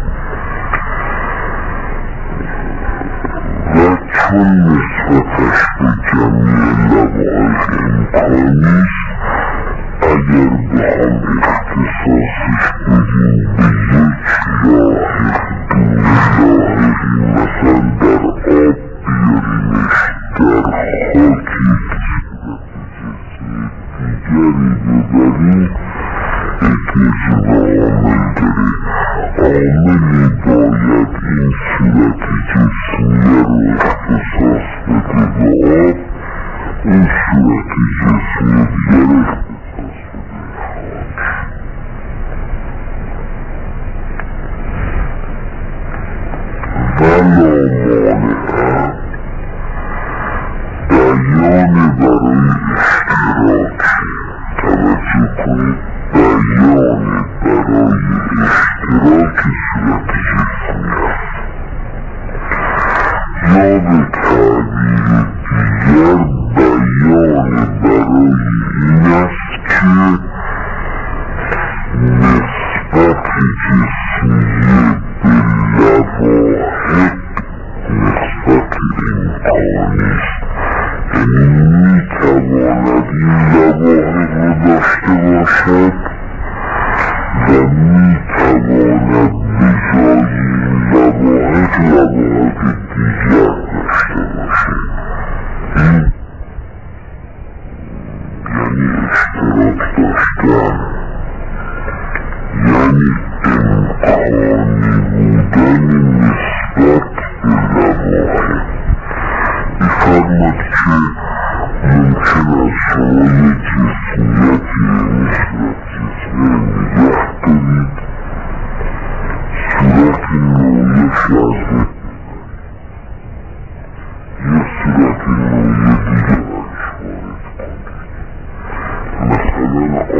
و چون نسبتش به جمعی لواحق امکانیست اگر بخوام اختصاصش بدیم به یک لاحق دونه لاحقی مثلا در آب بیاریمش در خاکی دیگری ببریم اجازه و عامل داره. عاملی باید این صورت جسمیه رو اختصاص بده به آب، اون صورت جسمی دیگر اختصاص بده ولا مانع بیان برای اشتراک. توجه کنید بیان برای اشتراک صورت جسمی است یا به تعبیر دیگر بیان برای این است که نسبت جسمی به لواحق نسبت امکانیست، یعنی میتواند این لواحق رو داشته باشد و میتواند به جای این لواحق لواحق دیگر داشته باشد. این یعنی اشتراک داشتن، یعنی امکانی بودن نسبت به لواحق. میفرماد که ممکن است شما یک جسمیتی نسبت جسمی نگاه کنید، صورت نوعیش از بین یه صورت نوعی دیگه برش وارد کنید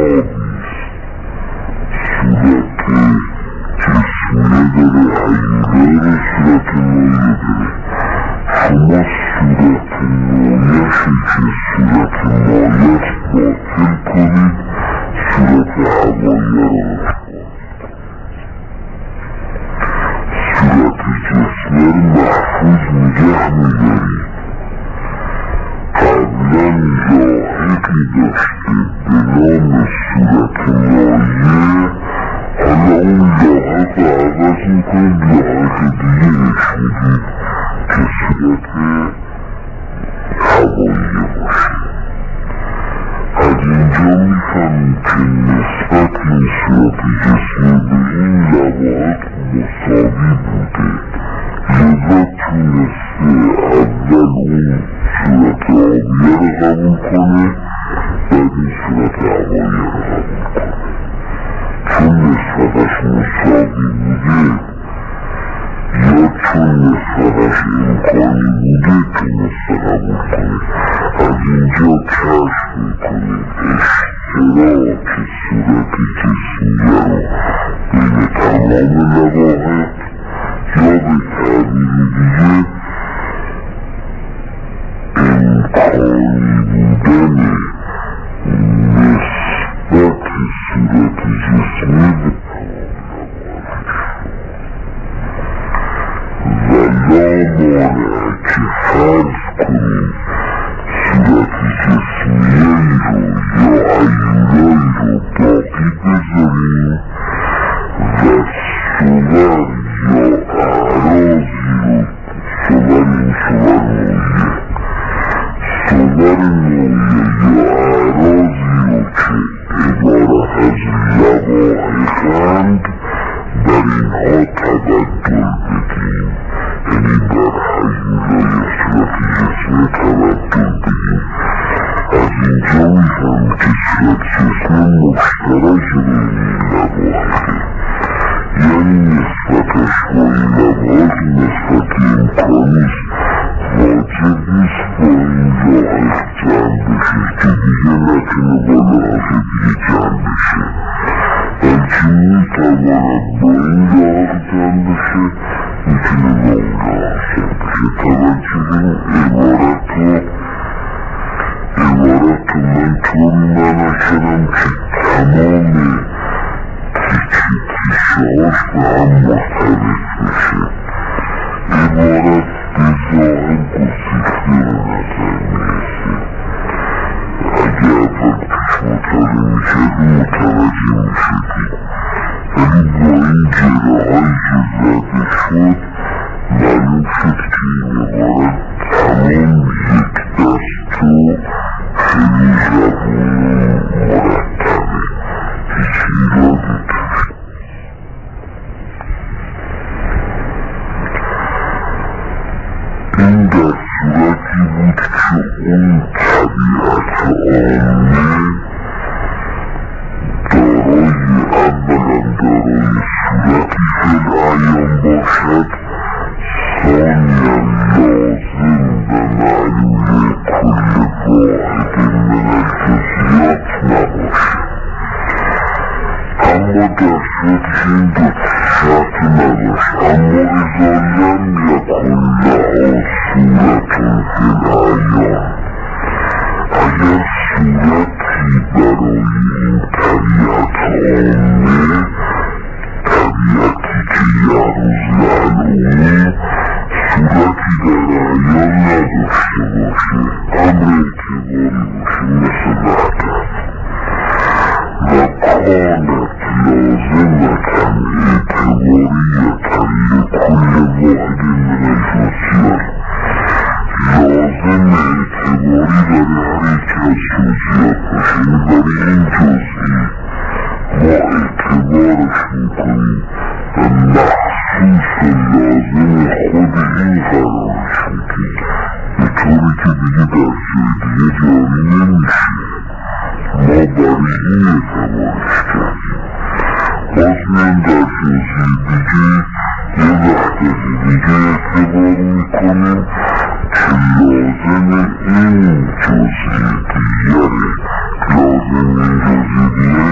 لازم این جزئی دیگره، لازم این جزئی دیگه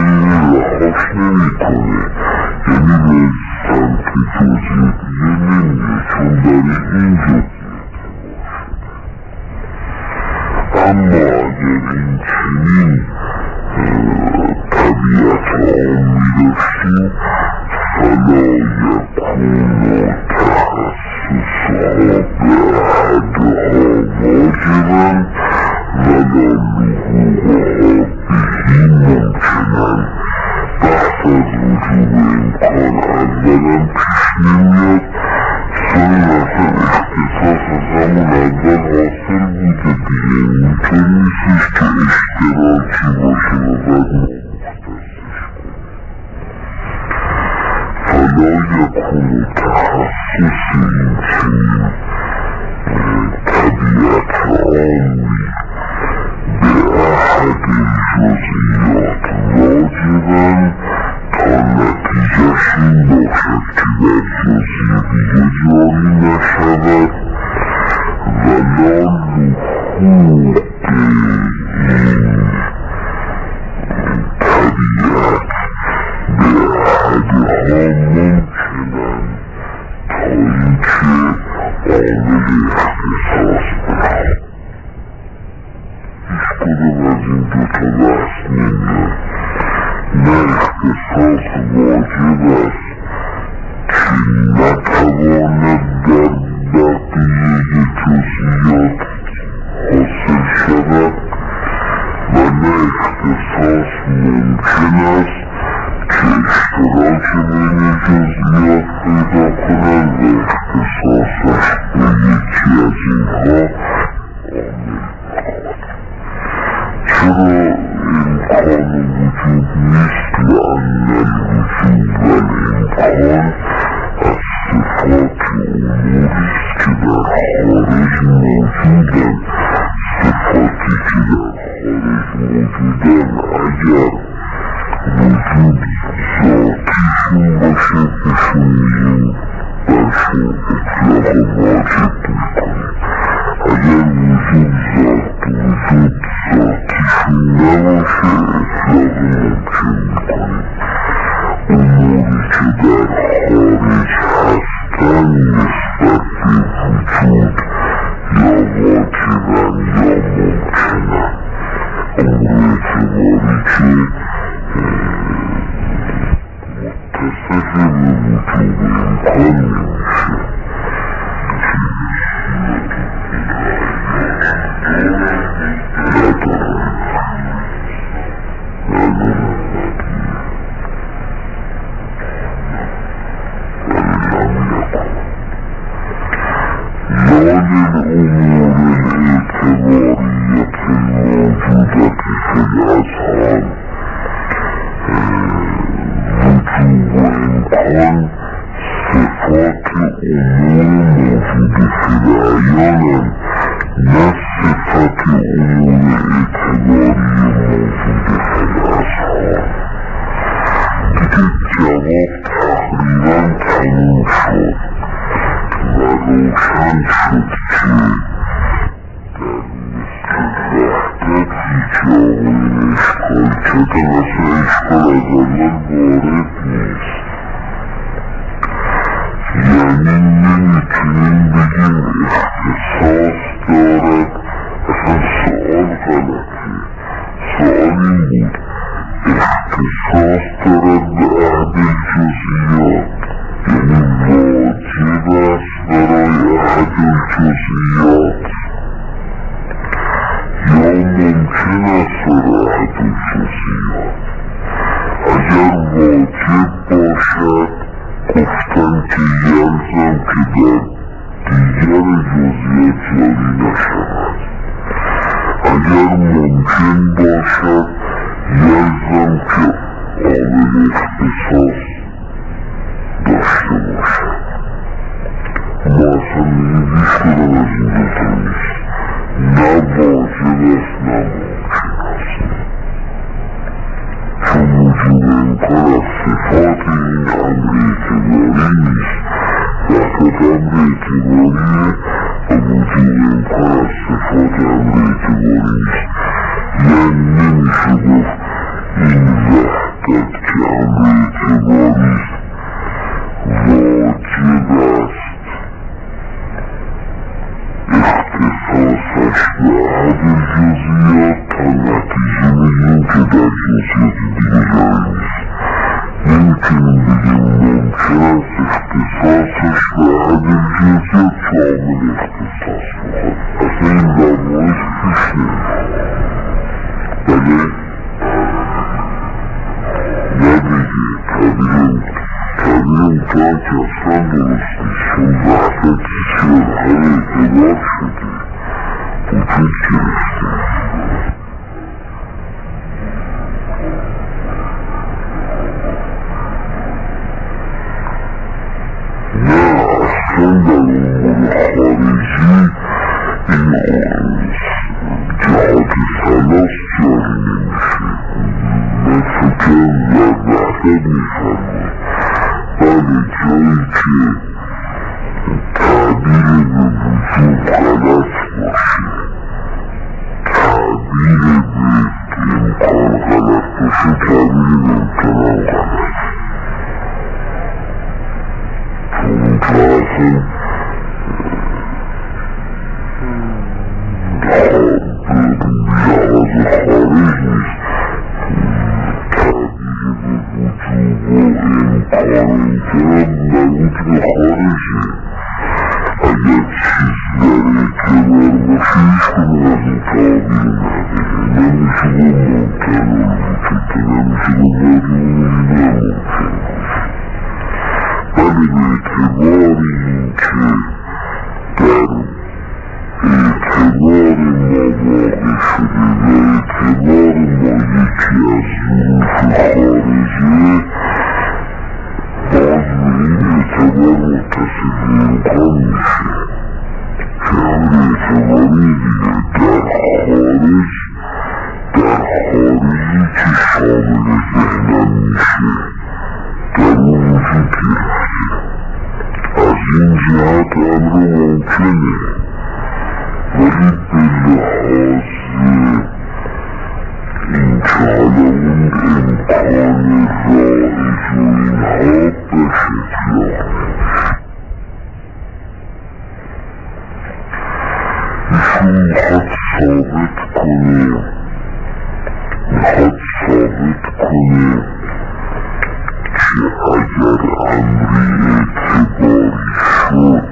این چنین طبیعت عامی داشتیم فلا یکون تخصصها به احدها واجبا ولا لزومها به ممکنا. بحث از وجوب امکان اولا پیش نمیاد، چون مثلا اختصاص از همون اول حاصل بوده دیگه. اینطور نیستش که اشتراکی باشه و بعد فلا یکون تخصص این چنین طبیعت عامی به احد الجزئیات واجبا تا نتیجهش این باشد که در جزئی دیگه جاری نشود ولا لحوق این طبیعت به احدها ممکنن تا اینکه عامل اختصاص برد. هیچ کدوم از این دوتا بحث نمیاد. نه اختصاص واجب است که نتواند در بقیه جزئیات حاصل شود و نه اختصاص ممکن است که اشتراک بین جزئیات پیدا کنند و اختصاصش به یکی از اینها چرا امکان وجود نیست؟ لأن الوجود والامکان از صفات اموری است که در خارج موجودند. صفاتی که در خارج موجودند اگر وجود ذاتیشون باشه بهشون میگیم برشون اطلاق واجب میکنیم. اگر وجود ذاتیشون نباشه اطلاق ممکن میکنیم. اموری که در خارج هستن نسبت به وجود یا واجبن یا ممکنن. امور اعتباری که متصف به وجود امکان نمیشه. للأمور الاعتبارية الموجودة في الأذهان وجوب وإمكان صفات أمور موجودة في الأعيان لا صفات أمور اعتبارية موجودة في الأذهان. دیگه جواب تقریبا تموم شد و روشن شد که در مثل وحدتی که آقایون اشکال کرده مثل اشکال از اول وارد نیست. یعنی نمیتونیم بگیم اختصاص دارد. اصلا سؤال غلطه. سؤال این بود اختصاص دارد به احد الجزئیات، یعنی واجب است برای احد الجزئیات یا ممکن است برای احد الجزئیات. اگر واجب باشد گفتن که یلزم که در دیگر جزئیات جاری نشود. اگر ممکن باشد یلزم که عامل اختصاص داشته باشد. ما اصلا میگیم هیچ کدام از این دوتا نیست. نه واجب است نه ممکن است. چون وجود امکان از صفات این امر اعتباری نیست. وقت امر اعتباریه و وجود امکان از صفات امر اعتباری نیست. یعنی نمیشه گفت این وحدت که امر اعتباری است واجب است اختصاصش به احد الجزئیات تا در جزئیات دیگه جایی نیست. نمیتونیم بگیم ممکن است اختصاصش به حد الجزئیات کامل اختصاص بخواد. اصلا این نمایش پیش نمیخواد. بله نه دیگه طبیعیم تو هم که اصلا درست نیست، چون وحدتی شبهر اعتبار شده وجود گرفته. نه اصلا در امور خارجی این جهات ثلاث جاری نمیشه. من فکرم در وحدت میفرمه بله جایی که تعبیر به وجود غلط باشه، تعبیر به امکان غلط باشه، تعبیر به امکان غلط. چون اونجا اصلا لحاظ خارج نیست. امکان مربوط به خارجه. اگر چیز در اعتبار باشه هیچ کنون از این تعبیر نداره. نمیشه با ممکن الوجود که نمیشه با مجموعی نممکن باشه. ولی به اعتبار این که در اعتبار ما واقع شده و اعتبار ما یکی از ظروف خارجه، باز به این اعتبار متصف امکان میشه که امر اعتباری دیگه در خارجی که شامل ذهنم میشه در اون وجود گرفته. از این جهت امر ممکنه، ولی به لحاظ این که حالا اون امکان رایج و اینها به شکل ایشون میخواد ثابت کنه که اگر امری اعتباری شد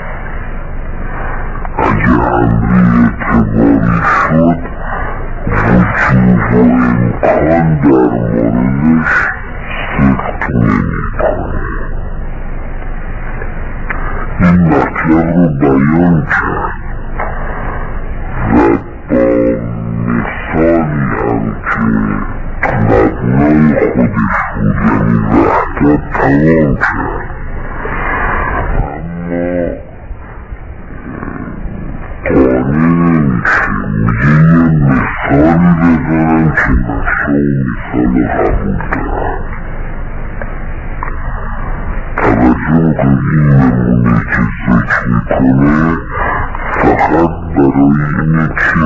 وجود و امکان در موردش صدق نمیکنه. این مطلب رو بیان کرد و با مثالی هم که مبنای خودش بود یعنی وحدت تمام کرد. قانع نمیشه، میگه یه مثالی بزنم که بچه مثال قبول دارم. توجه کن این نمونه که ذکر میکنه فقط برای اینه که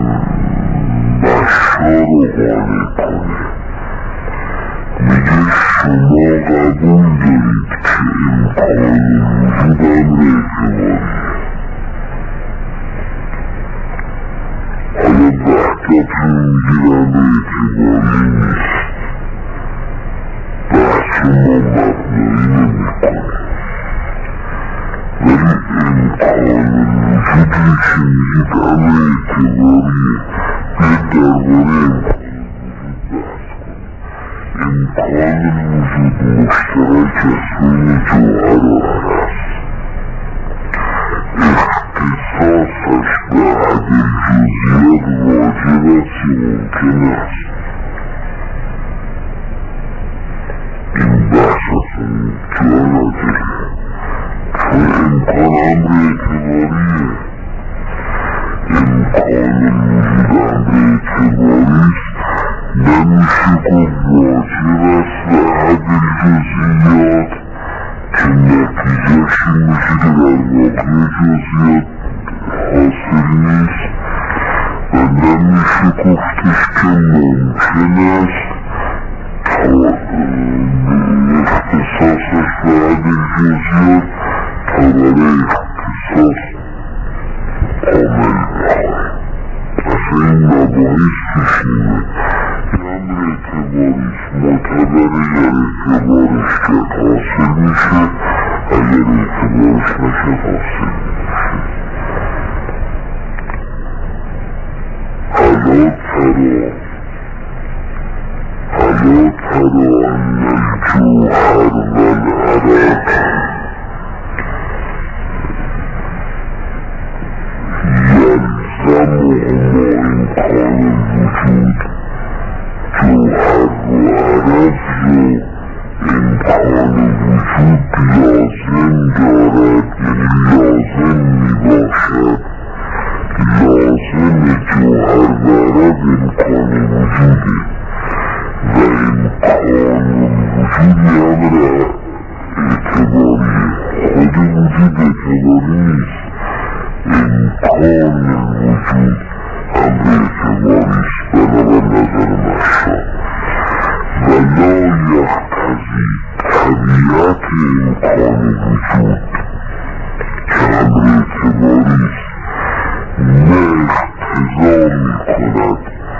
مشا رو قانع کنه. میگه شما قبول دارید که امکان وجود امر اعتباریه. حالا وحدت رو میگیرم به اعتباری نیست. بحث ما مبنایی نمیکنه. ولی امکان وجودی که میگید امر اعتباریه. بیاید درباره امکان وجود مشترک است بین جوهر و عرض. اختصاصش به حد الجزئیات واجب است یا ممکن است؟ این بحث اصلا جا نداره، چون امکان امر اعتباریه. امکان وجود امر اعتباری است، نمیشه گفت واجب است به حد الجزئیات که نتیجهش این میشه که در واقع جزئیات حاصل نیست و نمیشه گفتش که ممکن است تا اختصاصش به حد الجزئیات تا برای اختصاص کامل بخواه. اصلا این مباحث پیش نمید. اعتباریست معتبره گر اعتبارش کرد حاصل میشه اگر اعتبارش نشه حاصل میشه حالا ترى أن الجوهر والعرق يلزمهما إمكان الوجود جوهر وعرق إمكان الوجود لازم دارد لازم میباشد لازم جوهر وعرق إمكان وجوده و امکان الوجود امر اعتباریه خود وجود اعتباری نیست امکان الوجود امر اعتباریست بنابر نظر مشا و لا یقتضی طبیعت امکان الوجود که امر اعتباریست نه اقتضا میکند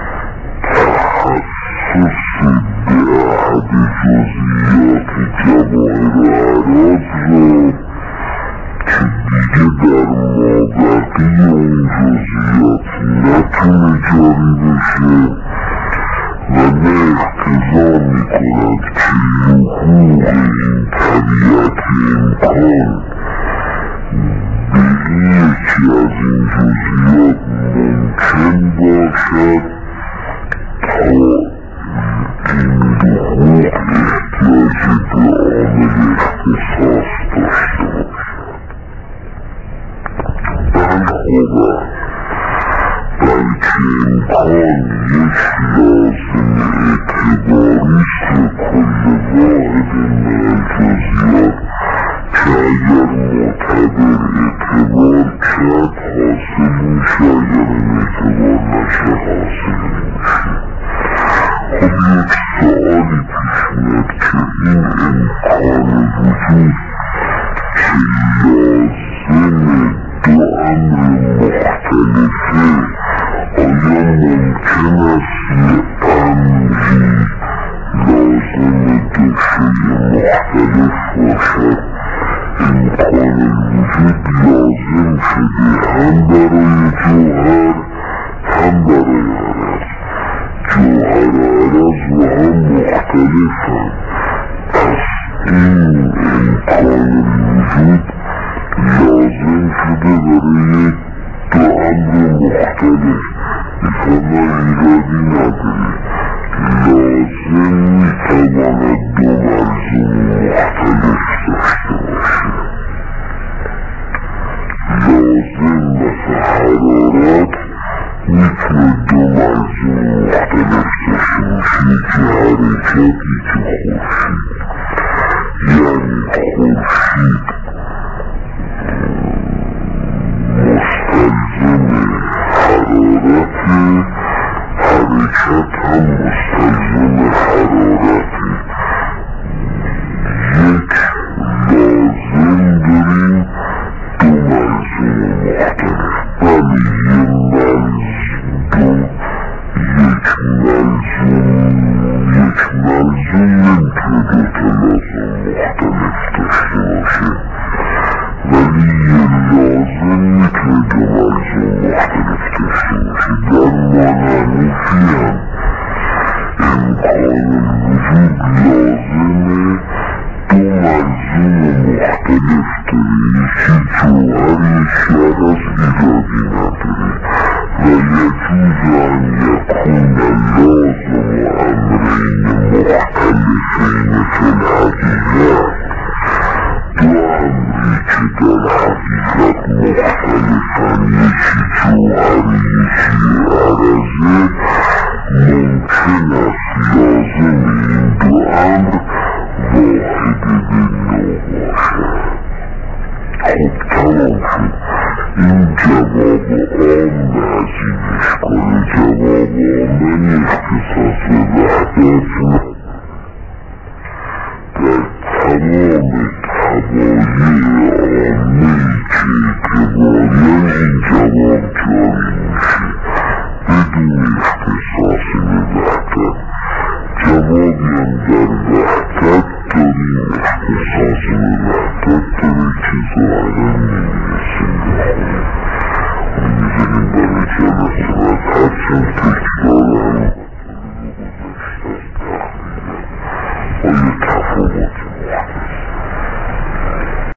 تخصص بأحد جزئیات جواهر اعراض را که دیگه در مابقی اون جزئیات نتونه جاری بشه و نه اقتضا میکند که لحوق این طبیعت امکان به یکی از این جزئیات ممکن باشد تا این لحوق احتیاج به عامل اختصاص داشته باشد بلکه امکان یک لازم اعتباریست لکل واحد من الجزئیات که اگر معتبر اعتبار کرد حاصل میشه اگر این اعتبار نشه حاصل نمیشه خب یک سوالی پیش میاد که این امکان وجود که لازم دو امر مختلفه آیا ممکن است یه امری لازم دو شیء مختلف باشد امکان الوجود لازم شده هم برای جوهر هم برای عرض جوهر و عرض با هم مختلفن پس این امکان الوجود لازم شده برای دو امر مختلف ایفانا ایرادی نداره لازم میتواند دو ملزوم مختلف داشته باشه لازم مثل حرارت میتونه دو ملزوم مختلف داشته باشه یکی حرکت یکی خورشید یعنی خورشید مستلزم حرارت حرکت هم مستلزم حرارت یک لازم داریم دو ملزوم مختلف بله یک ملزوم نمیتونه دوتا لازم مختلف داشته باشه ولی یه لازم میتونه دو ملزوم مختلف داشته باشه در مانعنوفی هم امکان الوجود لازمه دو ملزوم مختلف داره یکی جوهر یکی عرض ایرادی نداره و یجوز ان یکون لازم امرین مختلفین فی الحقیقت دو امری که در حقیقت مختلفن یکی جوهر یکی عرضه ممکن است لازم این دو امر واحد به نوع باشد خب تمام شد این جواب عام از این اشکال جواب عامه اختصاص وحدت